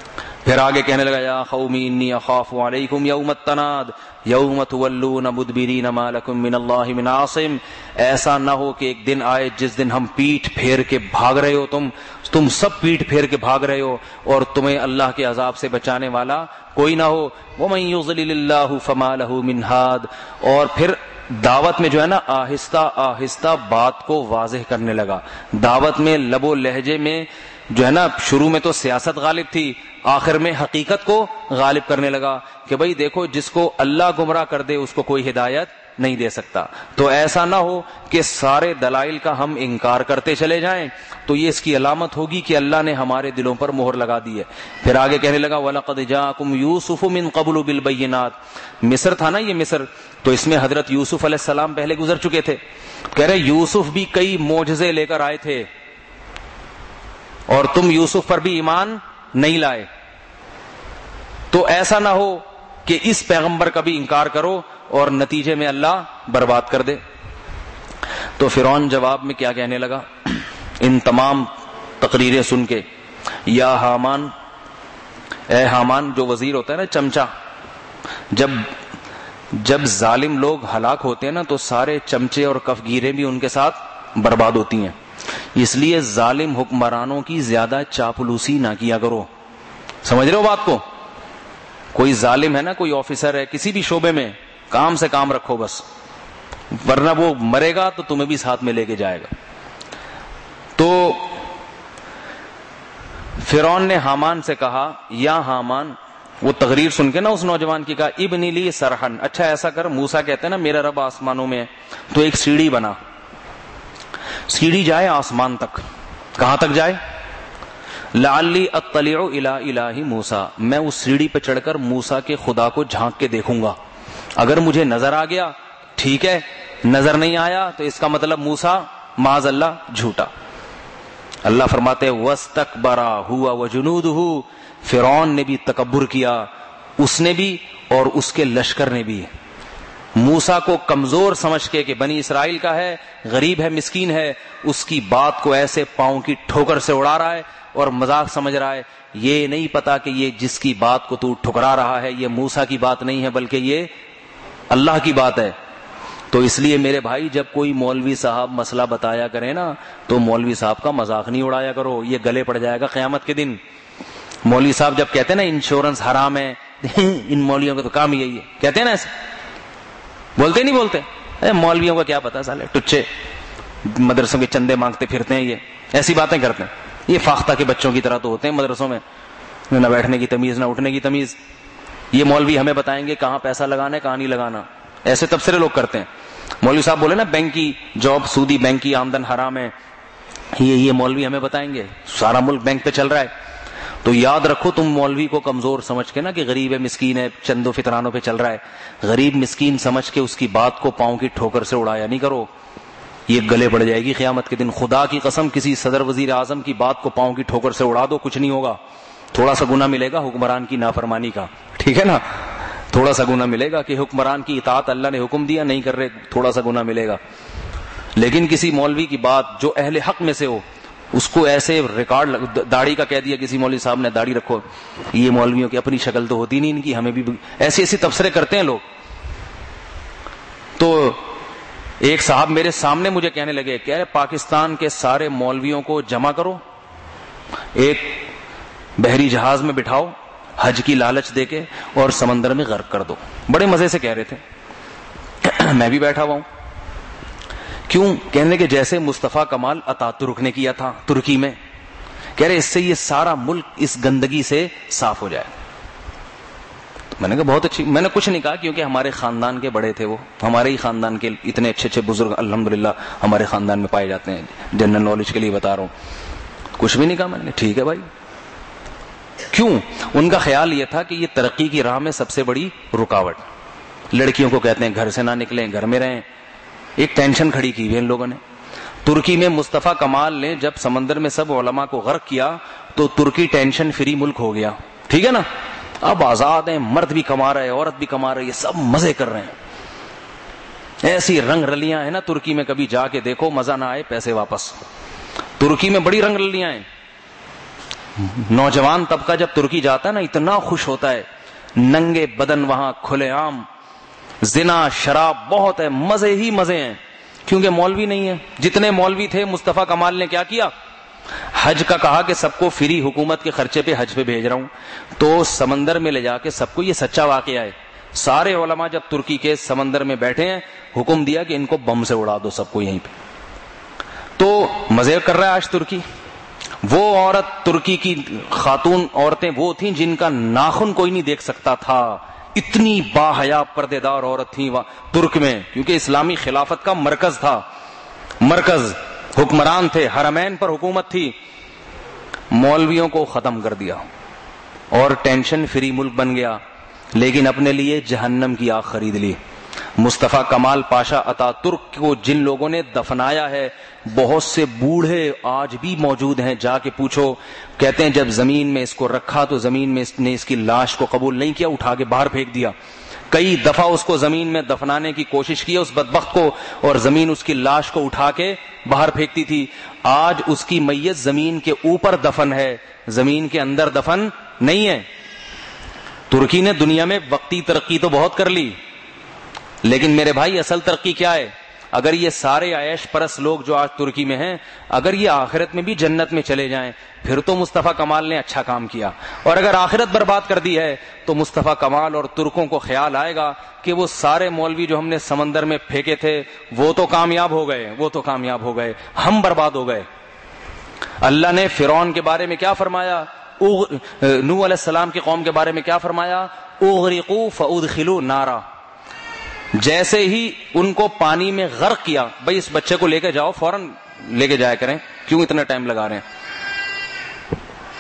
[SPEAKER 1] پھر آگے کہنے لگا یا قومی انی اخاف علیکم یوم التناد یوم تولون مدبرین ما لکم من اللہ من عاصم. ایسا نہ ہو کہ ایک دن آئے جس دن ہم پیٹھ پھیر کے بھاگ رہے ہو، تم سب پیٹھ پھیر کے بھاگ رہے ہو اور تمہیں اللہ کے عذاب سے بچانے والا کوئی نہ ہو. ومن یضلل اللہ فما لہ من ہاد. اور پھر دعوت میں جو ہے نا آہستہ آہستہ بات کو واضح کرنے لگا. دعوت میں لب و لہجے میں جو ہے نا شروع میں تو سیاست غالب تھی، آخر میں حقیقت کو غالب کرنے لگا کہ بھئی دیکھو جس کو اللہ گمراہ کر دے اس کو کوئی ہدایت نہیں دے سکتا. تو ایسا نہ ہو کہ سارے دلائل کا ہم انکار کرتے چلے جائیں، تو یہ اس کی علامت ہوگی کہ اللہ نے ہمارے دلوں پر مہر لگا دی ہے. پھر آگے کہنے لگا وَلَقَدْ جَاءَكُمْ يُوسُفُ مِنْ قَبْلُ بِالْبَيِّنَاتِ. مصر تھا نا یہ مصر، تو اس میں حضرت یوسف علیہ السلام پہلے گزر چکے تھے. کہہ رہے یوسف بھی کئی معجزے لے کر آئے تھے اور تم یوسف پر بھی ایمان نہیں لائے، تو ایسا نہ ہو کہ اس پیغمبر کا بھی انکار کرو اور نتیجے میں اللہ برباد کر دے. تو فرعون جواب میں کیا کہنے لگا ان تمام تقریریں سن کے، یا حامان، اے حامان جو وزیر ہوتا ہے نا چمچا، جب ظالم لوگ ہلاک ہوتے ہیں نا تو سارے چمچے اور کفگیریں بھی ان کے ساتھ برباد ہوتی ہیں. اس لیے ظالم حکمرانوں کی زیادہ چاپلوسی نہ کیا کرو. سمجھ رہے ہو بات کو؟ کوئی ظالم ہے نا، کوئی آفیسر ہے کسی بھی شعبے میں، کام سے کام رکھو بس، ورنہ وہ مرے گا تو تمہیں بھی ساتھ میں لے کے جائے گا. تو فرعون نے حامان سے کہا یا حامان، وہ تقریر سن کے نا اس نوجوان کی کہا ابن لی سرحن، اچھا ایسا کر، موسیٰ کہتے ہیں نا میرا رب آسمانوں میں ہے، تو ایک سیڑھی بنا، سیڑھی جائے آسمان تک. کہاں تک جائے؟ لعلی اطلع الی الہ موسیٰ، میں اس سیڑھی پہ چڑھ کر موسیٰ کے خدا کو جھانک کے دیکھوں گا. اگر مجھے نظر آ گیا ٹھیک ہے، نظر نہیں آیا تو اس کا مطلب موسیٰ معاذ اللہ جھوٹا. اللہ فرماتے واستکبر ہوا وجنودہ، فرعون نے بھی تکبر کیا، اس نے بھی اور اس کے لشکر نے بھی. موسیٰ کو کمزور سمجھ کے کہ بنی اسرائیل کا ہے، غریب ہے، مسکین ہے، اس کی بات کو ایسے پاؤں کی ٹھوکر سے اڑا رہا ہے اور مذاق سمجھ رہا ہے. یہ نہیں پتا کہ یہ جس کی بات کو تو ٹھکرا رہا ہے یہ موسیٰ کی بات نہیں ہے بلکہ یہ اللہ کی بات ہے. تو اس لیے میرے بھائی جب کوئی مولوی صاحب مسئلہ بتایا کرے نا تو مولوی صاحب کا مذاق نہیں اڑایا کرو، یہ گلے پڑ جائے گا قیامت کے دن. مولوی صاحب جب کہتے ہیں نا انشورنس حرام ہے ان مولویوں کا تو کام یہی ہے، کہتے ہیں نا ایسے، بولتے نہیں بولتے؟ مولویوں کا کیا پتا، سالے ٹچے مدرسوں کے چندے مانگتے پھرتے ہیں، یہ ایسی باتیں کرتے ہیں. یہ فاختہ کے بچوں کی طرح تو ہوتے ہیں مدرسوں میں، نہ بیٹھنے کی تمیز نہ اٹھنے کی تمیز. یہ مولوی ہمیں بتائیں گے کہاں پیسہ لگانا ہے کہاں نہیں لگانا، ایسے تبصرے لوگ کرتے ہیں. مولوی صاحب بولے نا بینک کی جاب سودی، بینک کی آمدن حرام ہے، یہ مولوی ہمیں بتائیں گے، سارا ملک بینک پہ چل رہا ہے. تو یاد رکھو تم مولوی کو کمزور سمجھ کے نا کہ غریب ہے مسکین ہے چندوں فطرانوں پہ چل رہا ہے، غریب مسکین سمجھ کے اس کی بات کو پاؤں کی ٹھوکر سے اڑایا نہیں کرو، یہ گلے پڑ جائے گی قیامت کے دن. خدا کی قسم کسی صدر وزیر اعظم کی بات کو پاؤں کی ٹھوکر سے اڑا دو، کچھ نہیں ہوگا، تھوڑا سا گناہ ملے گا حکمران کی نافرمانی کا، ٹھیک ہے نا، تھوڑا سا گناہ ملے گا کہ حکمران کی اطاعت اللہ نے حکم دیا نہیں کر رہے، تھوڑا سا گناہ ملے گا. لیکن کسی مولوی کی بات جو اہل حق میں سے ہو اس کو ایسے ریکارڈ، داڑھی کا کہہ دیا کسی مولوی صاحب نے داڑھی رکھو، یہ مولویوں کی اپنی شکل تو ہوتی نہیں ان کی، ہمیں بھی ایسی ایسی تبصرے کرتے ہیں لوگ. تو ایک صاحب میرے سامنے مجھے کہنے لگے کہ پاکستان کے سارے مولویوں کو جمع کرو، ایک بحری جہاز میں بٹھاؤ، حج کی لالچ دے کے اور سمندر میں غرق کر دو. بڑے مزے سے کہہ رہے تھے، میں بھی بیٹھا ہوا ہوں. کیوں؟ کہنے کہ جیسے مصطفیٰ کمال اتاترک نے کیا تھا ترکی میں، کہہ رہے اس سے یہ سارا ملک اس گندگی سے صاف ہو جائے. میں نے کہا بہت اچھی. میں نے کچھ نہیں کہا کیونکہ ہمارے خاندان کے بڑے تھے، وہ ہمارے ہی خاندان کے اتنے اچھے اچھے بزرگ الحمدللہ ہمارے خاندان میں پائے جاتے ہیں، جنرل نالج کے لیے بتا رہا ہوں. کچھ بھی نہیں کہا. میں نے ٹھیک ہے بھائی. کیوں؟ ان کا خیال یہ تھا کہ یہ ترقی کی راہ میں سب سے بڑی رکاوٹ. لڑکیوں کو کہتے ہیں گھر سے نہ نکلیں، گھر میں رہیں. ایک ٹینشن کھڑی کی ہوئی ان لوگوں نے. ترکی میں مصطفیٰ کمال نے جب سمندر میں سب علماء کو غرق کیا تو ترکی ٹینشن فری ملک ہو گیا، ٹھیک ہے نا. اب آزاد ہیں، مرد بھی کما رہے عورت بھی کما رہی ہے، سب مزے کر رہے ہیں. ایسی رنگ رلیاں ہیں نا ترکی میں، کبھی جا کے دیکھو، مزہ نہ آئے پیسے واپس. ترکی میں بڑی رنگ رلیاں ہیں. نوجوان طبقہ جب ترکی جاتا ہے نا اتنا خوش ہوتا ہے, ننگے بدن وہاں کھلے عام, زنا شراب بہت ہے, مزے ہی مزے ہیں, کیونکہ مولوی نہیں ہے. جتنے مولوی تھے مصطفیٰ کمال نے کیا کیا, حج کا کہا کہ سب کو فری حکومت کے خرچے پہ حج پہ بھیج رہا ہوں, تو سمندر میں لے جا کے سب کو, یہ سچا واقعہ ہے, سارے علماء جب ترکی کے سمندر میں بیٹھے ہیں حکم دیا کہ ان کو بم سے اڑا دو سب کو یہیں پہ. تو مزے کر رہا ہے آج ترکی. وہ عورت ترکی کی خاتون عورتیں وہ تھیں جن کا ناخن کوئی نہیں دیکھ سکتا تھا, اتنی باحیا پردے دار عورت تھیں ترک میں, کیونکہ اسلامی خلافت کا مرکز تھا, مرکز حکمران تھے, حرمین پر حکومت تھی. مولویوں کو ختم کر دیا اور ٹینشن فری ملک بن گیا, لیکن اپنے لیے جہنم کی آگ خرید لی. مصطفیٰ کمال پاشا اتا ترک کو جن لوگوں نے دفنایا ہے, بہت سے بوڑھے آج بھی موجود ہیں, جا کے پوچھو, کہتے ہیں جب زمین میں اس کو رکھا تو زمین میں اس نے اس کی لاش کو قبول نہیں کیا, اٹھا کے باہر پھینک دیا. کئی دفعہ اس کو زمین میں دفنانے کی کوشش کی اس بدبخت کو, اور زمین اس کی لاش کو اٹھا کے باہر پھینکتی تھی. آج اس کی میت زمین کے اوپر دفن ہے, زمین کے اندر دفن نہیں ہے. ترکی نے دنیا میں وقتی ترقی تو بہت کر لی, لیکن میرے بھائی اصل ترقی کیا ہے؟ اگر یہ سارے عیش پرست لوگ جو آج ترکی میں ہیں, اگر یہ آخرت میں بھی جنت میں چلے جائیں پھر تو مصطفیٰ کمال نے اچھا کام کیا. اور اگر آخرت برباد کر دی ہے تو مصطفیٰ کمال اور ترکوں کو خیال آئے گا کہ وہ سارے مولوی جو ہم نے سمندر میں پھینکے تھے وہ تو کامیاب ہو گئے, وہ تو کامیاب ہو گئے, ہم برباد ہو گئے. اللہ نے فرعون کے بارے میں کیا فرمایا, نوح علیہ السلام کی قوم کے بارے میں کیا فرمایا, اغرقوا فادخلوا نارا. جیسے ہی ان کو پانی میں غرق کیا, بھائی اس بچے کو لے کے جاؤ, فوراً لے کے جایا کریں, کیوں اتنا ٹائم لگا رہے ہیں,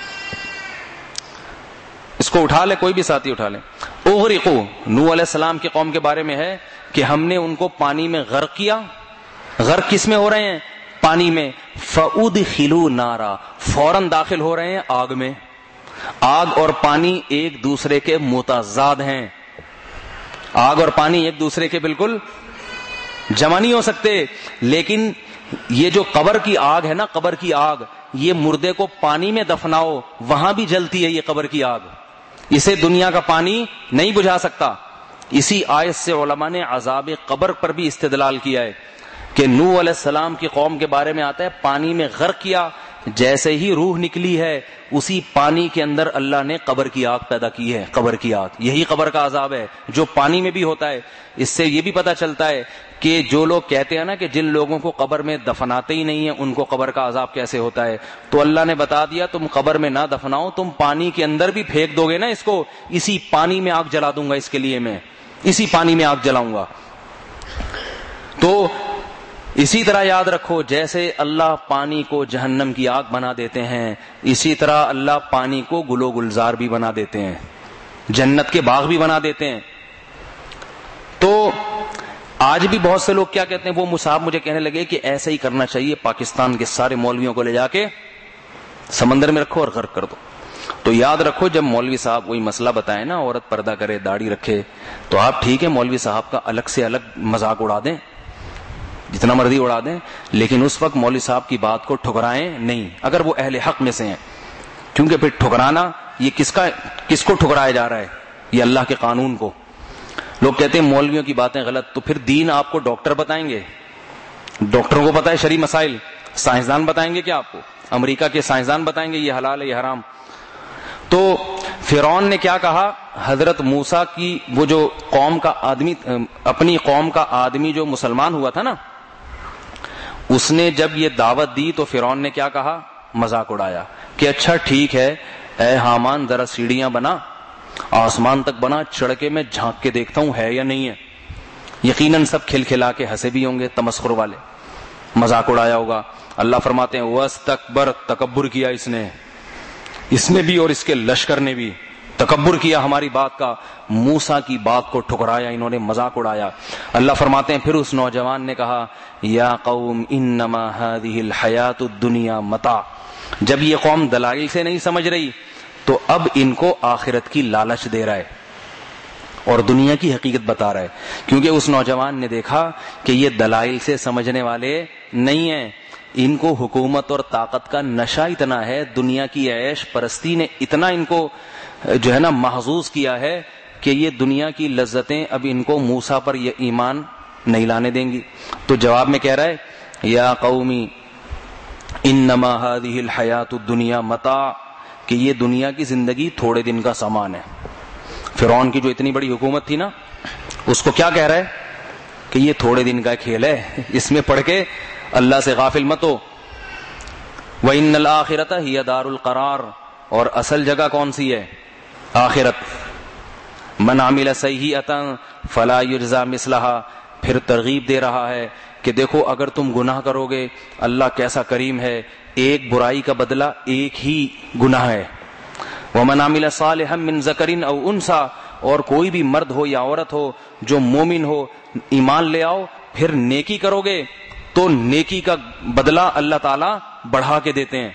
[SPEAKER 1] اس کو اٹھا لے, کوئی بھی ساتھی اٹھا لے. اغرقوا, نوح علیہ السلام کی قوم کے بارے میں ہے کہ ہم نے ان کو پانی میں غرق کیا. غرق کس میں ہو رہے ہیں, پانی میں. فادخلوا نارا, فوراً داخل ہو رہے ہیں آگ میں. آگ اور پانی ایک دوسرے کے متضاد ہیں, آگ اور پانی ایک دوسرے کے بالکل جمع نہیں ہو سکتے. لیکن یہ جو قبر کی آگ ہے نا, قبر کی آگ, یہ مردے کو پانی میں دفناؤ وہاں بھی جلتی ہے یہ قبر کی آگ, اسے دنیا کا پانی نہیں بجھا سکتا. اسی آیت سے علماء نے عذاب قبر پر بھی استدلال کیا ہے کہ نوح علیہ السلام کی قوم کے بارے میں آتا ہے پانی میں غرق کیا, جیسے ہی روح نکلی ہے اسی پانی کے اندر اللہ نے قبر کی آگ پیدا کی ہے. قبر کی آگ, یہی قبر کا عذاب ہے جو پانی میں بھی ہوتا ہے. اس سے یہ بھی پتا چلتا ہے کہ جو لوگ کہتے ہیں نا کہ جن لوگوں کو قبر میں دفناتے ہی نہیں ہیں ان کو قبر کا عذاب کیسے ہوتا ہے, تو اللہ نے بتا دیا تم قبر میں نہ دفناؤ, تم پانی کے اندر بھی پھینک دو گے نا اس کو, اسی پانی میں آگ جلا دوں گا, اس کے لیے میں اسی پانی میں آگ جلاؤں گا. تو اسی طرح یاد رکھو, جیسے اللہ پانی کو جہنم کی آگ بنا دیتے ہیں, اسی طرح اللہ پانی کو گل و گلزار بھی بنا دیتے ہیں, جنت کے باغ بھی بنا دیتے ہیں. تو آج بھی بہت سے لوگ کیا کہتے ہیں, وہ مصعب مجھے کہنے لگے کہ ایسا ہی کرنا چاہیے, پاکستان کے سارے مولویوں کو لے جا کے سمندر میں رکھو اور غرق کر دو. تو یاد رکھو, جب مولوی صاحب کوئی مسئلہ بتائے نا, عورت پردہ کرے, داڑھی رکھے, تو آپ ٹھیک ہے مولوی صاحب کا الگ سے الگ مذاق اڑا دیں, جتنا مرضی اڑا دیں, لیکن اس وقت مولوی صاحب کی بات کو ٹھکرائیں نہیں اگر وہ اہل حق میں سے ہیں, کیونکہ پھر ٹھکرانا یہ کس کو ٹھکرایا جا رہا ہے, یہ اللہ کے قانون کو. لوگ کہتے ہیں مولویوں کی باتیں غلط, تو پھر دین آپ کو ڈاکٹر بتائیں گے, ڈاکٹروں کو پتہ ہے شرعی مسائل, سائنسدان بتائیں گے کیا آپ کو, امریکہ کے سائنسدان بتائیں گے یہ حلال ہے یہ حرام. تو فرعون نے کیا کہا, حضرت موسیٰ کی وہ جو قوم کا آدمی, اپنی قوم کا آدمی جو مسلمان ہوا تھا نا, اس نے جب یہ دعوت دی تو فرعون نے کیا کہا, مذاق اڑایا کہ اچھا ٹھیک ہے اے حامان ذرا سیڑھیاں بنا, آسمان تک بنا, چڑھ کے میں جھانک کے دیکھتا ہوں ہے یا نہیں ہے. یقیناً سب کھلکھلا کے ہنسے بھی ہوں گے, تمسخر والے, مذاق اڑایا ہوگا. اللہ فرماتے ہیں واستکبر, تکبر کیا اس نے بھی اور اس کے لشکر نے بھی تکبر کیا ہماری بات کا, موسیٰ کی بات کو ٹھکرایا, انہوں نے مذاق اڑایا. اللہ فرماتے ہیں پھر اس نوجوان نے کہا یا قوم انما هذه الحیات الدنیا متاع, جب یہ قوم دلائل سے نہیں سمجھ رہی تو اب ان کو آخرت کی لالچ دے رہا ہے. اور دنیا کی حقیقت بتا رہا ہے، کیونکہ اس نوجوان نے دیکھا کہ یہ دلائل سے سمجھنے والے نہیں ہیں، ان کو حکومت اور طاقت کا نشہ اتنا ہے، دنیا کی عیش پرستی نے اتنا ان کو جو ہے نا محظوظ کیا ہے کہ یہ دنیا کی لذتیں اب ان کو موسیٰ پر یہ ایمان نہیں لانے دیں گی. تو جواب میں کہہ رہا ہے یا قومی انما هذه الحیات الدنیا متاع، کہ یہ دنیا کی زندگی تھوڑے دن کا سامان ہے. فرعون کی جو اتنی بڑی حکومت تھی نا، اس کو کیا کہہ رہا ہے کہ یہ تھوڑے دن کا کھیل ہے، اس میں پڑھ کے اللہ سے غافل مت ہو. وَإِنَّ الْآخِرَةَ هِيَ دَارُ الْقَرَارِ، اور اصل جگہ کون سی ہے؟ آخرت. من عمل سیئۃ فلا یجزی مثلھا، پھر ترغیب دے رہا ہے کہ دیکھو اگر تم گناہ کرو گے اللہ کیسا کریم ہے، ایک برائی کا بدلہ ایک ہی گناہ ہے. ومن عمل صالحا من ذکر او انثی، اور کوئی بھی مرد ہو یا عورت ہو جو مومن ہو، ایمان لے آؤ، پھر نیکی کرو گے تو نیکی کا بدلہ اللہ تعالی بڑھا کے دیتے ہیں.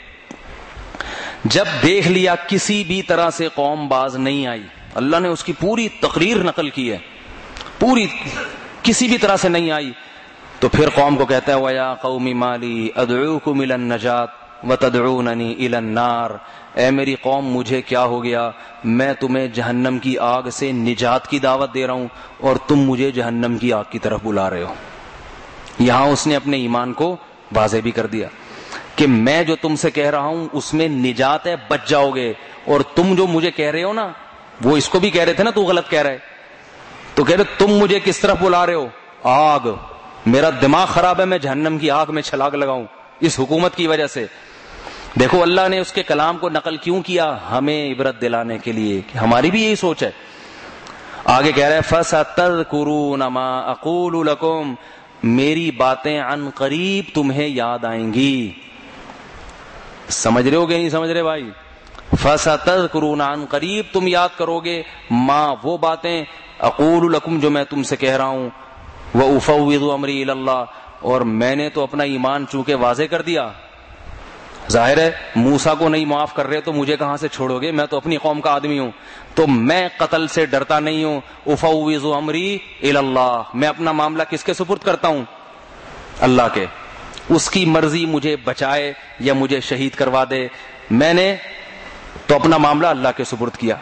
[SPEAKER 1] جب دیکھ لیا کسی بھی طرح سے قوم باز نہیں آئی، اللہ نے اس کی پوری تقریر نقل کی ہے، پوری کسی بھی طرح سے نہیں آئی، تو پھر قوم کو کہتا ہے وَيَا قَوْمِ مَالِي أَدْعُوكُمْ إِلَى النَّجَاةِ وَتَدْعُونَنِي إِلَى النَّارِ، اے میری قوم مجھے کیا ہو گیا، میں تمہیں جہنم کی آگ سے نجات کی دعوت دے رہا ہوں اور تم مجھے جہنم کی آگ کی طرف بلا رہے ہو. یہاں اس نے اپنے ایمان کو واضح بھی کر دیا کہ میں جو تم سے کہہ رہا ہوں اس میں نجات ہے، بچ جاؤ گے، اور تم جو مجھے کہہ رہے ہو نا، وہ اس کو بھی کہہ رہے تھے نا تو غلط کہہ رہے، تو کہہ رہے تم مجھے کس طرف بلا رہے ہو؟ آگ. میرا دماغ خراب ہے، میں جہنم کی آگ میں چھلانگ لگاؤں اس حکومت کی وجہ سے. دیکھو اللہ نے اس کے کلام کو نقل کیوں کیا؟ ہمیں عبرت دلانے کے لیے کہ ہماری بھی یہی سوچ ہے. آگے کہہ رہے ہیں فَسَتَذْكُرُونَ مَا أَقُولُ لَكُمْ، میری باتیں عن قریب تمہیں یاد آئیں گی. سمجھ رہے ہو گے نہیں سمجھ رہے بھائی؟ فَسَتَذْكُرُونَ عن قریب تم یاد کرو گے، ماں وہ باتیں، اقول لکم جو میں تم سے کہہ رہا ہوں، وَأُفَوِّضُ أَمْرِي إِلَى اللَّهِ، اور میں نے تو اپنا ایمان چونکہ واضح کر دیا. ظاہر ہے موسیٰ کو نہیں معاف کر رہے تو مجھے کہاں سے چھوڑو گے، میں تو اپنی قوم کا آدمی ہوں، تو میں قتل سے ڈرتا نہیں ہوں. اُفَوِّضُ أَمْرِي إِلَى اللَّهِ، میں اپنا معاملہ کس کے سپرد کرتا ہوں؟ اللہ کے. اس کی مرضی مجھے بچائے یا مجھے شہید کروا دے، میں نے تو اپنا معاملہ اللہ کے سپرد کیا.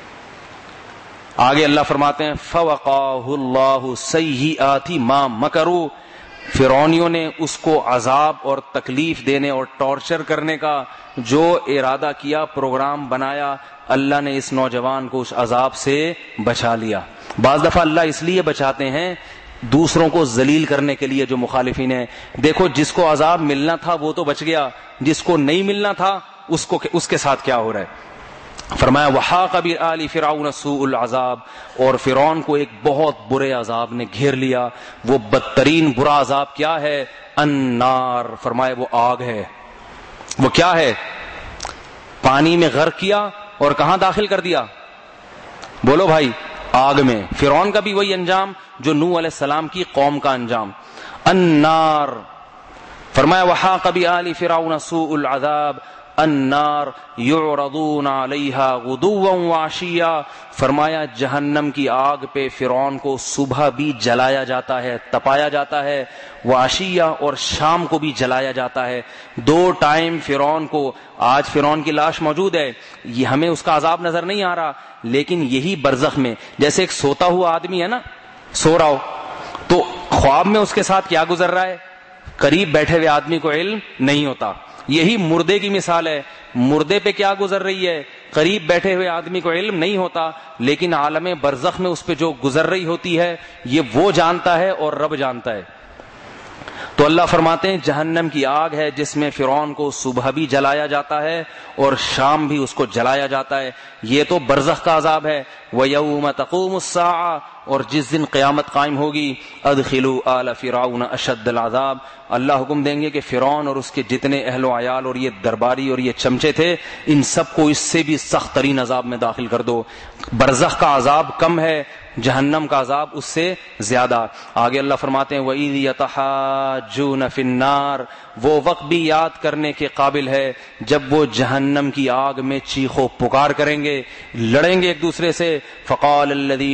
[SPEAKER 1] آگے اللہ فرماتے ہیں فَوَقَاهُ اللَّهُ سَيِّئَاتِ مَا مَكَرُوا، فرعونیوں نے اس کو عذاب اور تکلیف دینے اور ٹارچر کرنے کا جو ارادہ کیا، پروگرام بنایا، اللہ نے اس نوجوان کو اس عذاب سے بچا لیا. بعض دفعہ اللہ اس لیے بچاتے ہیں دوسروں کو ذلیل کرنے کے لیے جو مخالفین ہیں. دیکھو جس کو عذاب ملنا تھا وہ تو بچ گیا، جس کو نہیں ملنا تھا اس کے ساتھ کیا ہو رہا ہے. فرمایا وَحَاقَ بِآلِ فِرْعَوْنَ سُوءُ الْعَذَابِ، اور فرعون کو ایک بہت برے عذاب نے گھیر لیا. وہ بدترین برا عذاب کیا ہے؟ النار، فرمایا وہ آگ ہے. وہ کیا ہے؟ پانی میں غرق کیا اور کہاں داخل کر دیا؟ بولو بھائی، آگ میں. فرعون کا بھی وہی انجام جو نوح علیہ السلام کی قوم کا انجام، النار. فرمایا وَحَاقَ بِآلِ فِرْعَوْنَ سُوءُ الْعَذَابِ النار یعرضون علیہا غدوا وعشیا، فرمایا جہنم کی آگ پہ فرعون کو صبح بھی جلایا جاتا ہے، تپایا جاتا ہے، وعشیا، اور شام کو بھی جلایا جاتا ہے. 2 ٹائم فرعون کو. آج فرعون کی لاش موجود ہے، یہ ہمیں اس کا عذاب نظر نہیں آ رہا، لیکن یہی برزخ میں جیسے ایک سوتا ہوا آدمی ہے نا، سو رہا ہو تو خواب میں اس کے ساتھ کیا گزر رہا ہے، قریب بیٹھے ہوئے آدمی کو علم نہیں ہوتا. یہی مردے کی مثال ہے، مردے پہ کیا گزر رہی ہے، قریب بیٹھے ہوئے آدمی کو علم نہیں ہوتا، لیکن عالم برزخ میں اس پہ جو گزر رہی ہوتی ہے یہ وہ جانتا ہے اور رب جانتا ہے. تو اللہ فرماتے ہیں جہنم کی آگ ہے جس میں فرعون کو صبح بھی جلایا جاتا ہے اور شام بھی اس کو جلایا جاتا ہے. یہ تو برزخ کا عذاب ہے. وَيَوْمَ تَقُومُ السَّاعَةُ اور جس دن قیامت قائم ہوگی ادخلوا آل فرعون اشد العذاب، اللہ حکم دیں گے کہ فرعون اور اس کے جتنے اہل و عیال اور یہ درباری اور یہ چمچے تھے ان سب کو اس سے بھی سخت ترین عذاب میں داخل کر دو۔ برزخ کا عذاب کم ہے، جہنم کا عذاب اس سے زیادہ۔ آگے اللہ فرماتے ہیں وَإِذْ يَتَحَاجُّونَ فِي النَّارِ، وہ وقت بھی یاد کرنے کے قابل ہے جب وہ جہنم کی آگ میں چیخ و پکار کریں گے، لڑیں گے ایک دوسرے سے۔ فقال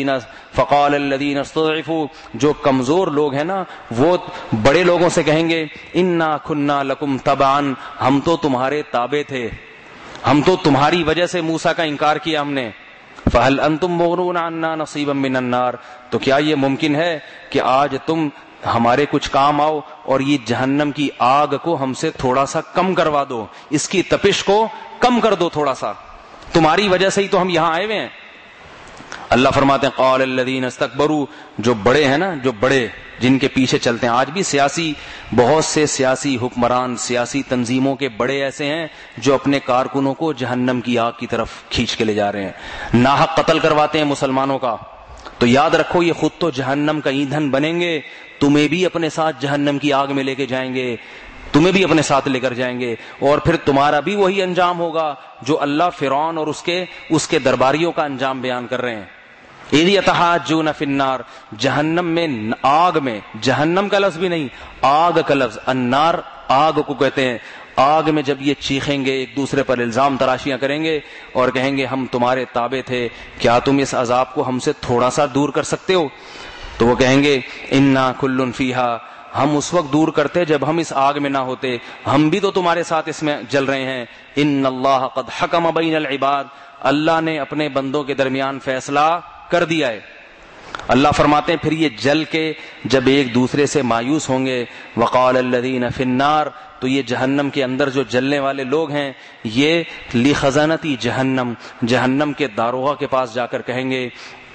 [SPEAKER 1] الذين استضعفوا، جو کمزور لوگ ہیں نا وہ بڑے لوگوں سے کہیں گے انا كنا لكم تبعا، ہم تو تمہارے تابع تھے، ہم تو تمہاری وجہ سے موسیٰ کا انکار کیا ہم نے۔ فهل انتم مغنون عنا نصيبا من النار، تو کیا یہ ممکن ہے کہ آج تم ہمارے کچھ کام آؤ اور یہ جہنم کی آگ کو ہم سے تھوڑا سا کم کروا دو، اس کی تپش کو کم کر دو تھوڑا سا، تمہاری وجہ سے ہی تو ہم یہاں آئے ہوئے ہیں۔ اللہ فرماتے ہیں قال الذين استكبروا، جو بڑے ہیں نا، جو بڑے جن کے پیچھے چلتے ہیں، آج بھی بہت سے سیاسی حکمران، سیاسی تنظیموں کے بڑے ایسے ہیں جو اپنے کارکنوں کو جہنم کی آگ کی طرف کھینچ کے لے جا رہے ہیں، ناحق قتل کرواتے ہیں مسلمانوں کا۔ تو یاد رکھو یہ خود تو جہنم کا ایندھن بنیں گے، تمہیں بھی اپنے ساتھ جہنم کی آگ میں لے کے جائیں گے، تمہیں بھی اپنے ساتھ لے کر جائیں گے، اور پھر تمہارا بھی وہی انجام ہوگا جو اللہ فرعون اور اس کے درباریوں کا انجام بیان کر رہے ہیں۔ اذ یتحاجون فی النار، جہنم میں، آگ میں، جہنم کا لفظ بھی نہیں، آگ کا لفظ، النار آگ کو کہتے ہیں۔ آگ میں جب یہ چیخیں گے، ایک دوسرے پر الزام تراشیاں کریں گے اور کہیں گے ہم تمہارے تابع تھے، کیا تم اس عذاب کو ہم سے تھوڑا سا دور کر سکتے ہو؟ تو وہ کہیں گے انا کل فیہا، ہم اس وقت دور کرتے جب ہم اس آگ میں نہ ہوتے، ہم بھی تو تمہارے ساتھ اس میں جل رہے ہیں۔ ان اللہ قد حکم بین العباد، اللہ نے اپنے بندوں کے درمیان فیصلہ کر دیا ہے۔ اللہ فرماتے ہیں پھر یہ جل کے جب ایک دوسرے سے مایوس ہوں گے، وقال الذین فی النار، تو یہ جہنم کے اندر جو جلنے والے لوگ ہیں یہ لخزنتی جہنم، جہنم کے داروغہ کے پاس جا کر کہیں گے،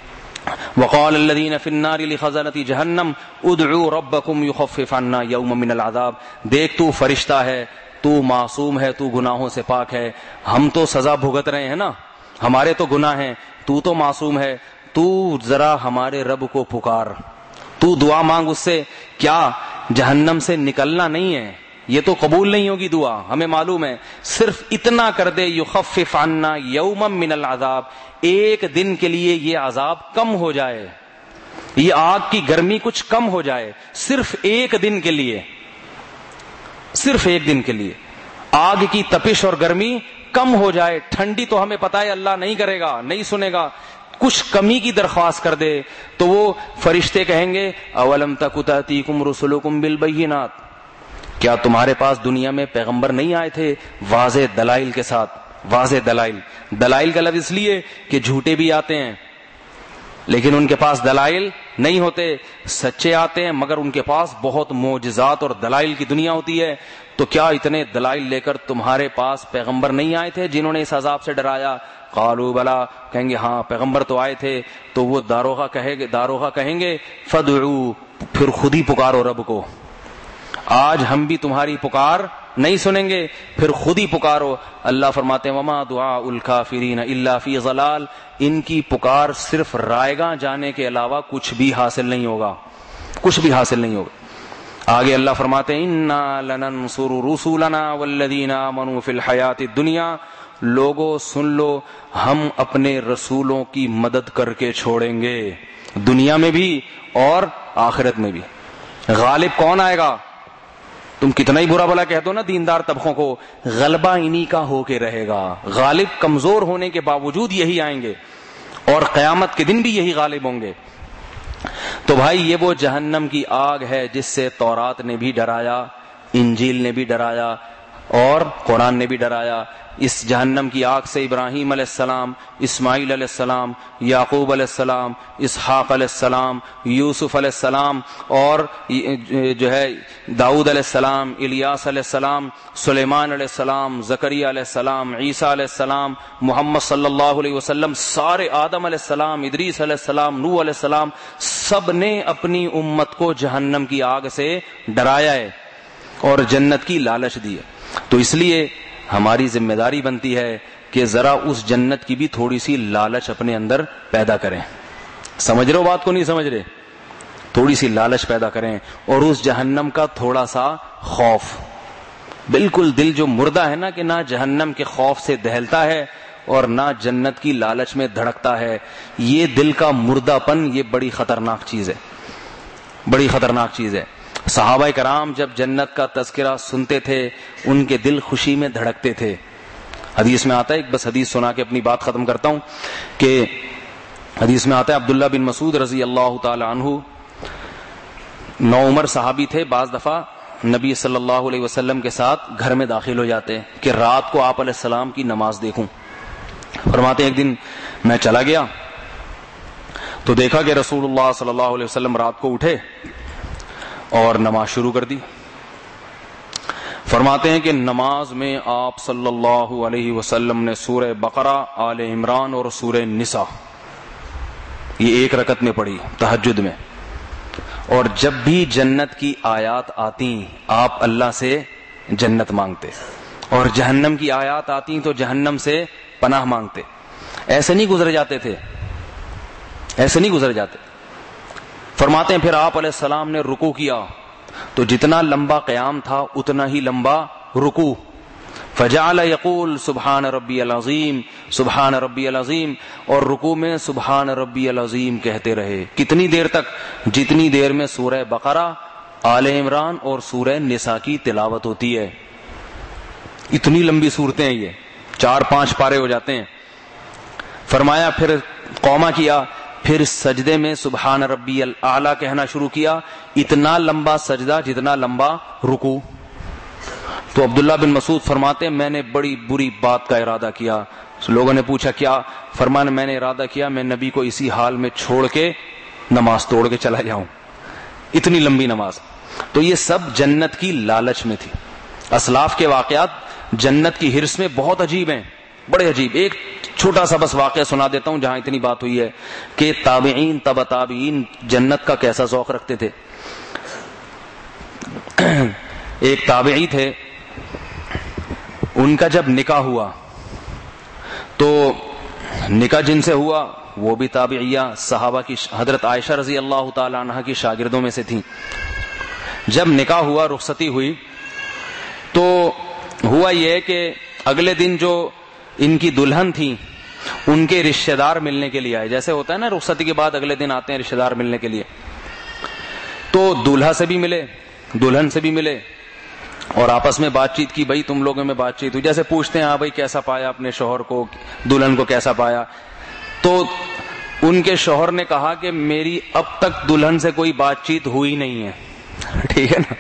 [SPEAKER 1] وقال الذین فی النار لخزنتی جہنم ادعوا ربکم یخفف عنا یوما من العذاب، دیکھ تو فرشتہ ہے، تو معصوم ہے، تو گناہوں سے پاک ہے، ہم تو سزا بھگت رہے ہیں نا، ہمارے تو گناہ ہیں، تو معصوم ہے، تو ذرا ہمارے رب کو پکار، تو دعا مانگ اس سے، کیا جہنم سے نکلنا نہیں ہے، یہ تو قبول نہیں ہوگی دعا، ہمیں معلوم ہے، صرف اتنا کر دے یخفف عنا یوما من العذاب، ایک دن کے لیے یہ عذاب کم ہو جائے، یہ آگ کی گرمی کچھ کم ہو جائے، صرف ایک دن کے لیے، صرف ایک دن کے لیے آگ کی تپش اور گرمی کم ہو جائے۔ ٹھنڈی تو ہمیں پتا ہے اللہ نہیں کرے گا، نہیں سنے گا، کچھ کمی کی درخواست کر دے تو وہ فرشتے کہیں گے اولم تک تأتیکم رسلکم بالبینات، کیا تمہارے پاس دنیا میں پیغمبر نہیں آئے تھے واضح دلائل کے ساتھ؟ واضح دلائل، دلائل کا لفظ اس لیے کہ جھوٹے بھی آتے ہیں لیکن ان کے پاس دلائل نہیں ہوتے، سچے آتے ہیں مگر ان کے پاس بہت معجزات اور دلائل کی دنیا ہوتی ہے۔ تو کیا اتنے دلائل لے کر تمہارے پاس پیغمبر نہیں آئے تھے جنہوں نے اس عذاب سے ڈرایا؟ قالوا بلا، کہیں گے ہاں پیغمبر تو آئے تھے۔ تو وہ داروغہ کہیں گے فدعوا، پھر خود ہی پکارو رب کو، آج ہم بھی تمہاری پکار نہیں سنیں گے، پھر خود ہی پکارو۔ اللہ فرماتے ہیں وما دعاء الکافرین الا فی ضلال، ان کی پکار صرف رائے گاہ جانے کے علاوہ کچھ بھی حاصل نہیں ہوگا، کچھ بھی حاصل نہیں ہوگا۔ آگے اللہ فرماتے ہیں انا لننصر رسولنا والذین آمنوا فی الحیات الدنیا، لوگوں سن لو، ہم اپنے رسولوں کی مدد کر کے چھوڑیں گے، دنیا میں بھی اور آخرت میں بھی۔ غالب کون آئے گا؟ تم کتنا ہی برا بلا کہہ دو نا دیندار طبقوں کو، غلبہ انہی کا ہو کے رہے گا، غالب کمزور ہونے کے باوجود یہی آئیں گے اور قیامت کے دن بھی یہی غالب ہوں گے۔ تو بھائی یہ وہ جہنم کی آگ ہے جس سے تورات نے بھی ڈرایا، انجیل نے بھی ڈرایا اور قرآن نے بھی ڈرایا۔ اس جہنم کی آگ سے ابراہیم علیہ السلام، اسماعیل علیہ السلام، یعقوب علیہ السلام، اسحاق علیہ السلام، یوسف علیہ السلام اور جو ہے داؤد علیہ السلام، الیاس علیہ السلام، سلیمان علیہ السلام، زکریہ علیہ السلام، عیسیٰ علیہ السلام، محمد صلی اللہ علیہ وسلم، سارے آدم علیہ السلام، ادریس علیہ السلام، نوح علیہ السلام، سب نے اپنی امت کو جہنم کی آگ سے ڈرایا ہے اور جنت کی لالچ دی ہے۔ تو اس لیے ہماری ذمہ داری بنتی ہے کہ ذرا اس جنت کی بھی تھوڑی سی لالچ اپنے اندر پیدا کریں، سمجھ رہے ہو بات کو؟ نہیں سمجھ رہے؟ تھوڑی سی لالچ پیدا کریں اور اس جہنم کا تھوڑا سا خوف. بالکل دل جو مردہ ہے نا، کہ نہ جہنم کے خوف سے دہلتا ہے اور نہ جنت کی لالچ میں دھڑکتا ہے، یہ دل کا مردہ پن، یہ بڑی خطرناک چیز ہے، بڑی خطرناک چیز ہے. صحابہ کرام جب جنت کا تذکرہ سنتے تھے ان کے دل خوشی میں دھڑکتے تھے. حدیث میں آتا ہے، ایک بس حدیث سنا کے اپنی بات ختم کرتا ہوں، کہ حدیث میں آتا ہے عبداللہ بن مسعود رضی اللہ تعالی عنہ، نوعمر صحابی تھے، بعض دفعہ نبی صلی اللہ علیہ وسلم کے ساتھ گھر میں داخل ہو جاتے کہ رات کو آپ علیہ السلام کی نماز دیکھوں. فرماتے ایک دن میں چلا گیا تو دیکھا کہ رسول اللہ صلی اللہ علیہ وسلم رات کو اٹھے اور نماز شروع کر دی. فرماتے ہیں کہ نماز میں آپ صلی اللہ علیہ وسلم نے سورہ بقرہ، آل عمران اور سورہ نساء یہ ایک رکعت میں پڑھی تہجد میں. اور جب بھی جنت کی آیات آتی آپ اللہ سے جنت مانگتے، اور جہنم کی آیات آتی تو جہنم سے پناہ مانگتے. ایسے نہیں گزر جاتے تھے، ایسے نہیں گزر جاتے. فرماتے ہیں پھر آپ علیہ السلام نے رکوع کیا تو جتنا لمبا قیام تھا اتنا ہی لمبا رکوع. فجعل یقول سبحان ربی العظیم سبحان ربی العظیم، اور رکوع میں سبحان ربی العظیم کہتے رہے. کتنی دیر تک؟ جتنی دیر میں سورہ بقرہ، آل عمران اور سورہ نساء کی تلاوت ہوتی ہے. اتنی لمبی صورتیں ہیں یہ، 4-5 پارے ہو جاتے ہیں. فرمایا پھر قوما کیا، پھر سجدے میں سبحان ربی الاعلی کہنا شروع کیا. اتنا لمبا سجدہ جتنا لمبا رکوع. تو عبداللہ بن مسعود فرماتے ہیں میں نے بڑی بری بات کا ارادہ کیا. لوگوں نے پوچھا کیا؟ فرمایا میں نے ارادہ کیا میں نبی کو اسی حال میں چھوڑ کے نماز توڑ کے چلا جاؤں. اتنی لمبی نماز. تو یہ سب جنت کی لالچ میں تھی. اسلاف کے واقعات جنت کی ہرس میں بہت عجیب ہیں، بڑے عجیب. ایک چھوٹا سا بس واقعہ سنا دیتا ہوں جہاں اتنی بات ہوئی ہے کہ تابعین تبع تابعین جنت کا کیسا ذوق رکھتے تھے. ایک تابعی تھے، ان کا جب نکاح ہوا تو نکاح جن سے ہوا وہ بھی تابعیہ صحابہ کی حضرت عائشہ رضی اللہ تعالی عنہا کی شاگردوں میں سے تھیں. جب نکاح ہوا، رخصتی ہوئی، تو ہوا یہ کہ اگلے دن جو ان کی دلہن تھی ان کے رشتہ دار ملنے کے لیے آئے. جیسے ہوتا ہے نا رخصتی کے بعد اگلے دن آتے ہیں رشتہ دار ملنے کے لیے. تو دولہا سے بھی ملے، دلہن سے بھی ملے، اور آپس میں بات چیت کی. بھائی تم لوگوں میں بات چیت ہوئی، جیسے پوچھتے ہیں ہاں بھائی کیسا پایا اپنے شوہر کو، دلہن کو کیسا پایا. تو ان کے شوہر نے کہا کہ میری اب تک دلہن سے کوئی بات چیت ہوئی نہیں ہے. ٹھیک ہے نا،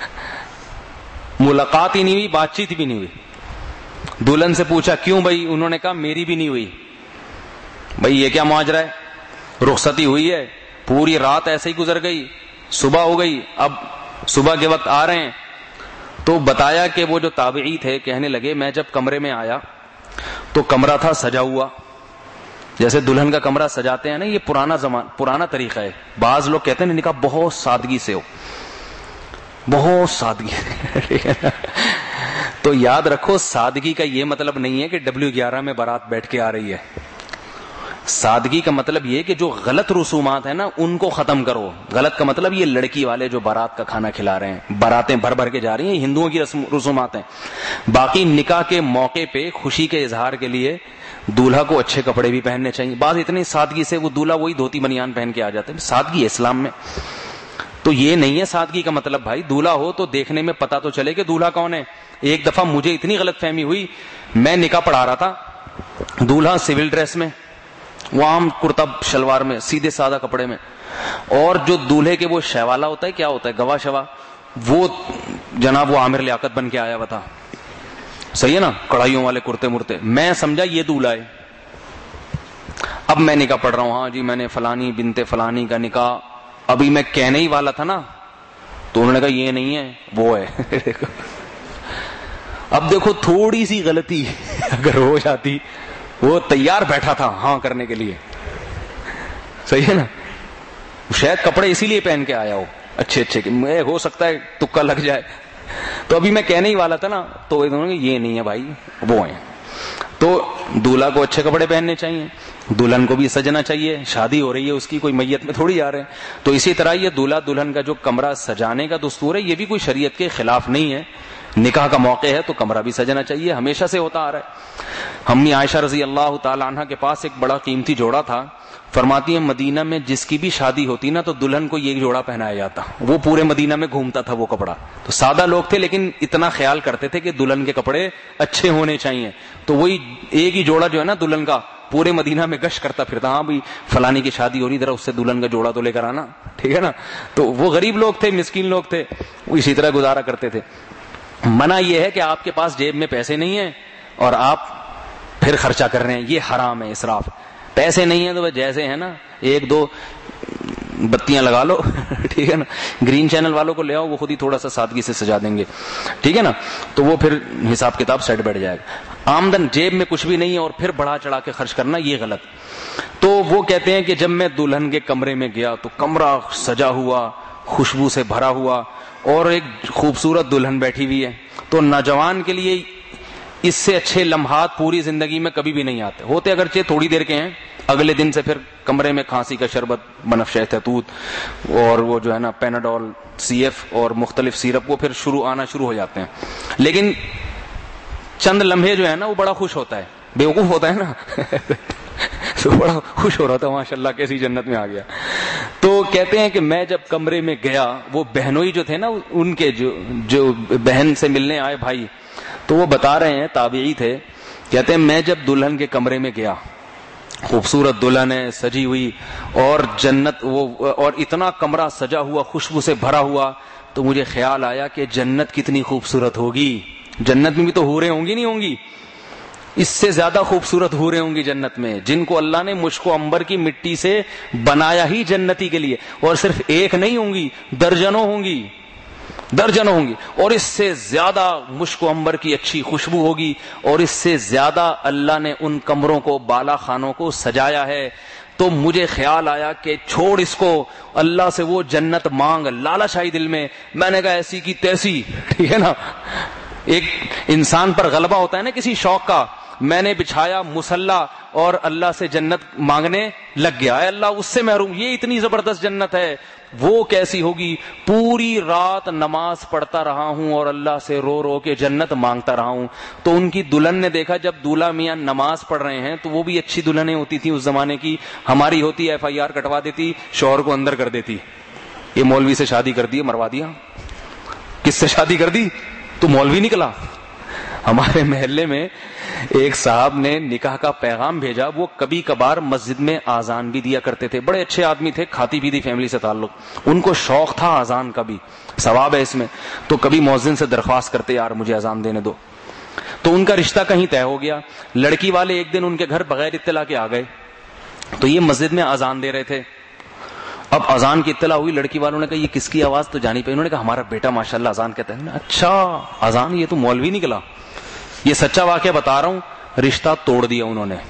[SPEAKER 1] ملاقات ہی نہیں ہوئی، بات چیت بھی نہیں ہوئی. دلہن سے پوچھا کیوں بھائی؟ انہوں نے کہا میری بھی نہیں ہوئی. بھائی یہ کیا ماجرا ہے؟ رخصتی ہوئی ہے، پوری رات ایسے ہی گزر گئی، صبح ہو گئی، اب صبح کے وقت آ رہے ہیں. تو بتایا کہ وہ جو تابعی تھے کہنے لگے میں جب کمرے میں آیا تو کمرہ تھا سجا ہوا، جیسے دلہن کا کمرہ سجاتے ہیں نا، یہ پرانا طریقہ ہے. بعض لوگ کہتے ہیں نکاح بہت سادگی سے ہو، بہت سادگی. تو یاد رکھو سادگی کا یہ مطلب نہیں ہے کہ W11 میں بارات بیٹھ کے آ رہی ہے. سادگی کا مطلب یہ کہ جو غلط رسومات ہیں نا ان کو ختم کرو. غلط کا مطلب یہ لڑکی والے جو بارات کا کھانا کھلا رہے ہیں، باراتیں بھر بھر کے جا رہی ہیں، ہندوؤں کی رسومات ہیں. باقی نکاح کے موقع پہ خوشی کے اظہار کے لیے دولہا کو اچھے کپڑے بھی پہننے چاہیے. بعض اتنی سادگی سے وہ دولہا وہی دھوتی بنیان پہن کے آ جاتے ہیں. سادگی ہے اسلام میں. تو یہ نہیں ہے سادگی کا مطلب بھائی دولہا ہو تو دیکھنے میں پتا تو چلے کہ دولہا کون ہے. ایک دفعہ مجھے اتنی غلط فہمی ہوئی، میں نکاح پڑھا رہا تھا، دولہا سول ڈریس میں، وہ عام کرتا شلوار میں، سیدھے سادہ کپڑے میں، اور جو دولہے کے وہ شہوالا ہوتا ہے، کیا ہوتا ہے، گواہ شوا، وہ جناب وہ عامر لیاقت بن کے آیا ہوا تھا. صحیح ہے نا، کڑھائیوں والے کرتے مرتے. میں سمجھا یہ دولہا ہے. اب میں نکاح پڑھ رہا ہوں، ہاں جی میں نے فلانی بنت فلانی کا نکاح. ابھی میں کہنے ہی والا تھا نا تو انہوں نے کہا یہ نہیں ہے وہ ہے. اب دیکھو تھوڑی سی غلطی اگر ہو جاتی، وہ تیار بیٹھا تھا ہاں کرنے کے لیے. صحیح ہے نا، شاید کپڑے اسی لیے پہن کے آیا ہو اچھے اچھے، ہو سکتا ہے تکا لگ جائے. تو ابھی میں کہنے ہی والا تھا نا تو انہوں نے یہ نہیں ہے بھائی وہ ہیں. تو دولہا کو اچھے کپڑے پہننے چاہیے, دلہن کو بھی سجنا چاہیے, شادی ہو رہی ہے اس کی, کوئی میت میں تھوڑی آ رہے ہیں. تو اسی طرح یہ دولہا دلہن کا جو کمرہ سجانے کا دستور ہے یہ بھی کوئی شریعت کے خلاف نہیں ہے. نکاح کا موقع ہے تو کمرہ بھی سجنا چاہیے, ہمیشہ سے ہوتا آ رہا ہے. امی عائشہ رضی اللہ تعالی عنہ کے پاس ایک بڑا قیمتی جوڑا تھا. فرماتی ہیں مدینہ میں جس کی بھی شادی ہوتی نا تو دلہن کو یہ جوڑا پہنایا جاتا, وہ پورے مدینہ میں گھومتا تھا وہ کپڑا. تو سادہ لوگ تھے لیکن اتنا خیال کرتے تھے کہ دلہن کے کپڑے اچھے ہونے چاہیے. تو وہی ایک ہی جوڑا جو ہے نا دلہن کا پورے مدینہ میں گشت کرتا پھرتا, ہاں بھی فلانی کی شادی ہو رہی ذرا اس سے دلہن کا جوڑا تو لے کر آنا, ٹھیک ہے نا. تو وہ غریب لوگ تھے, مسکین لوگ تھے, وہ اسی طرح گزارا کرتے تھے. منع یہ ہے کہ آپ کے پاس جیب میں پیسے نہیں ہیں اور آپ پھر خرچہ کر رہے ہیں, یہ حرام ہے, اسراف. پیسے نہیں ہیں تو جیسے ہیں نا ایک دو بتیاں لگا لو, ٹھیک ہے نا. گرین چینل والوں کو لے آؤ, وہ خود ہی تھوڑا سا سادگی سے سجا دیں گے, ٹھیک ہے نا. تو وہ پھر حساب کتاب سیٹ بیٹھ جائے گا. آمدن جیب میں کچھ بھی نہیں ہے اور پھر بڑھا چڑھا کے خرچ کرنا یہ غلط. تو وہ کہتے ہیں کہ جب میں دلہن کے کمرے میں گیا تو کمرہ سجا ہوا, خوشبو سے بھرا ہوا اور ایک خوبصورت دلہن بیٹھی ہوئی ہے. تو نوجوان کے لیے اس سے اچھے لمحات پوری زندگی میں کبھی بھی نہیں آتے. ہوتے اگرچہ تھوڑی دیر کے ہیں, اگلے دن سے پھر کمرے میں کھانسی کا شربت, بنفشہ تیتوت اور وہ جو ہے نا پیناڈول, سی ایف اور مختلف سیرپ وہ پھر آنا شروع ہو جاتے ہیں. لیکن چند لمحے جو ہے نا وہ بڑا خوش ہوتا ہے, بیوقوف ہوتا ہے نا تو بڑا خوش ہو رہا تھا, ماشاء اللہ کیسی جنت میں آ گیا. تو کہتے ہیں کہ میں جب کمرے میں گیا, وہ بہنوئی جو تھے نا ان کے جو بہن سے ملنے آئے بھائی, تو وہ بتا رہے ہیں, تابعی تھے, کہتے ہیں میں جب دلہن کے کمرے میں گیا, خوبصورت دلہن ہے سجی ہوئی اور جنت وہ اور اتنا کمرہ سجا ہوا خوشبو سے بھرا ہوا, تو مجھے خیال آیا کہ جنت کتنی خوبصورت ہوگی. جنت میں بھی تو حوریں ہوں گی نہیں ہوں گی, اس سے زیادہ خوبصورت حوریں ہوں گی جنت میں, جن کو اللہ نے مشک و عنبر کی مٹی سے بنایا ہی جنتی کے لیے. اور صرف ایک نہیں ہوں گی, درجنوں ہوں گی, درجنوں ہوں گی. اور اس سے زیادہ مشک و عنبر کی اچھی خوشبو ہوگی, اور اس سے زیادہ اللہ نے ان کمروں کو, بالا خانوں کو سجایا ہے. تو مجھے خیال آیا کہ چھوڑ اس کو, اللہ سے وہ جنت مانگ, لالچ آئی دل میں. میں نے کہا ایسی کی تیسی, ٹھیک ہے نا. ایک انسان پر غلبہ ہوتا ہے نا کسی شوق کا. میں نے بچھایا مصلی اور اللہ سے جنت مانگنے لگ گیا, اے اللہ اس سے محروم, یہ اتنی زبردست جنت ہے, وہ کیسی ہوگی. پوری رات نماز پڑھتا رہا ہوں اور اللہ سے رو رو کے جنت مانگتا رہا ہوں. تو ان کی دلہن نے دیکھا جب دولہا میاں نماز پڑھ رہے ہیں, تو وہ بھی اچھی دلہنیں ہوتی تھیں اس زمانے کی, ہماری ہوتی FIR کٹوا دیتی, شوہر کو اندر کر دیتی, یہ مولوی سے شادی کر دی, مروا دیا. کس سے شادی کر دی, تو مولوی نکلا. ہمارے محلے میں ایک صاحب نے نکاح کا پیغام بھیجا, وہ کبھی کبھار مسجد میں آزان بھی دیا کرتے تھے, بڑے اچھے آدمی تھے, کھاتی پیتی فیملی سے تعلق, ان کو شوق تھا آزان کا بھی, ثواب ہے اس میں. تو کبھی مؤذن سے درخواست کرتے, یار مجھے آزان دینے دو. تو ان کا رشتہ کہیں طے ہو گیا. لڑکی والے ایک دن ان کے گھر بغیر اطلاع کے آ گئے, تو یہ مسجد میں آزان دے رہے تھے. اب اذان کی اطلاع ہوئی, لڑکی والوں نے کہا یہ کس کی آواز, تو جانی پہ. انہوں نے کہا ہمارا بیٹا ماشاءاللہ اذان کہتا ہے. اچھا اذان, یہ تو مولوی نکلا. یہ سچا واقعہ بتا رہا ہوں. رشتہ توڑ دیا انہوں نے.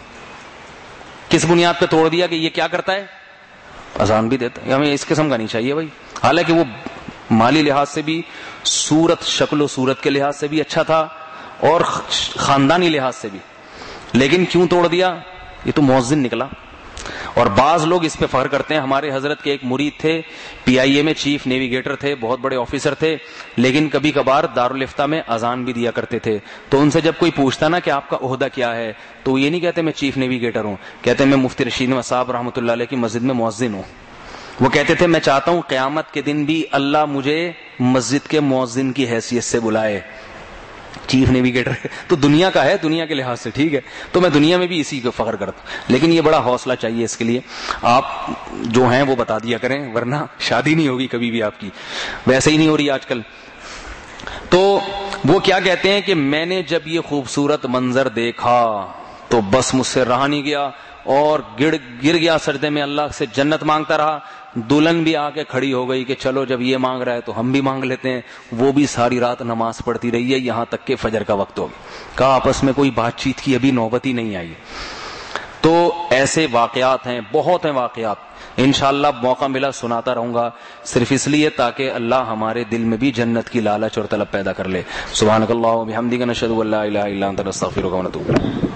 [SPEAKER 1] کس بنیاد پہ توڑ دیا؟ کہ یہ کیا کرتا ہے, اذان بھی دیتا ہے. ہمیں اس قسم کا نہیں چاہیے بھائی. حالانکہ وہ مالی لحاظ سے بھی, صورت شکل و صورت کے لحاظ سے بھی اچھا تھا اور خاندانی لحاظ سے بھی, لیکن کیوں توڑ دیا؟ یہ تو مؤذن نکلا. اور بعض لوگ اس پہ فخر کرتے ہیں. ہمارے حضرت کے ایک مرید تھے, PIA میں چیف نیویگیٹر تھے, بہت بڑے آفیسر تھے, لیکن کبھی کبھار دارالافتاء میں اذان بھی دیا کرتے تھے. تو ان سے جب کوئی پوچھتا نا کہ آپ کا عہدہ کیا ہے, تو یہ نہیں کہتے میں چیف نیویگیٹر ہوں, کہتے میں مفتی رشید صاحب رحمۃ اللہ علیہ کی مسجد میں مؤذن ہوں. وہ کہتے تھے میں چاہتا ہوں قیامت کے دن بھی اللہ مجھے مسجد کے مؤذن کی حیثیت سے بلائے. چیف نیویگیٹر تو دنیا کا ہے, دنیا کے لحاظ سے ٹھیک ہے, تو میں دنیا میں بھی اسی کو فخر کرتا ہوں. لیکن یہ بڑا حوصلہ چاہیے اس کے لیے. آپ جو ہیں وہ بتا دیا کریں, ورنہ شادی نہیں ہوگی کبھی بھی آپ کی, ویسے ہی نہیں ہو رہی آج کل. تو وہ کیا کہتے ہیں کہ میں نے جب یہ خوبصورت منظر دیکھا تو بس مجھ سے رہا نہیں گیا اور گر گیا سجدے میں, اللہ سے جنت مانگتا رہا. دلہن بھی آ کے کھڑی ہو گئی کہ چلو جب یہ مانگ رہا ہے تو ہم بھی مانگ لیتے ہیں. وہ بھی ساری رات نماز پڑھتی رہی ہے, یہاں تک کہ فجر کا وقت ہو گیا. کہا آپس میں کوئی بات چیت کی ابھی نوبت ہی نہیں آئی. تو ایسے واقعات ہیں, بہت ہیں واقعات. انشاءاللہ موقع ملا سناتا رہوں گا, صرف اس لیے تاکہ اللہ ہمارے دل میں بھی جنت کی لالچ اور طلب پیدا کر لے. سبحانک اللہم و بحمدک نشہد ان لا الہ الا انت نستغفرک و نتوب الیک.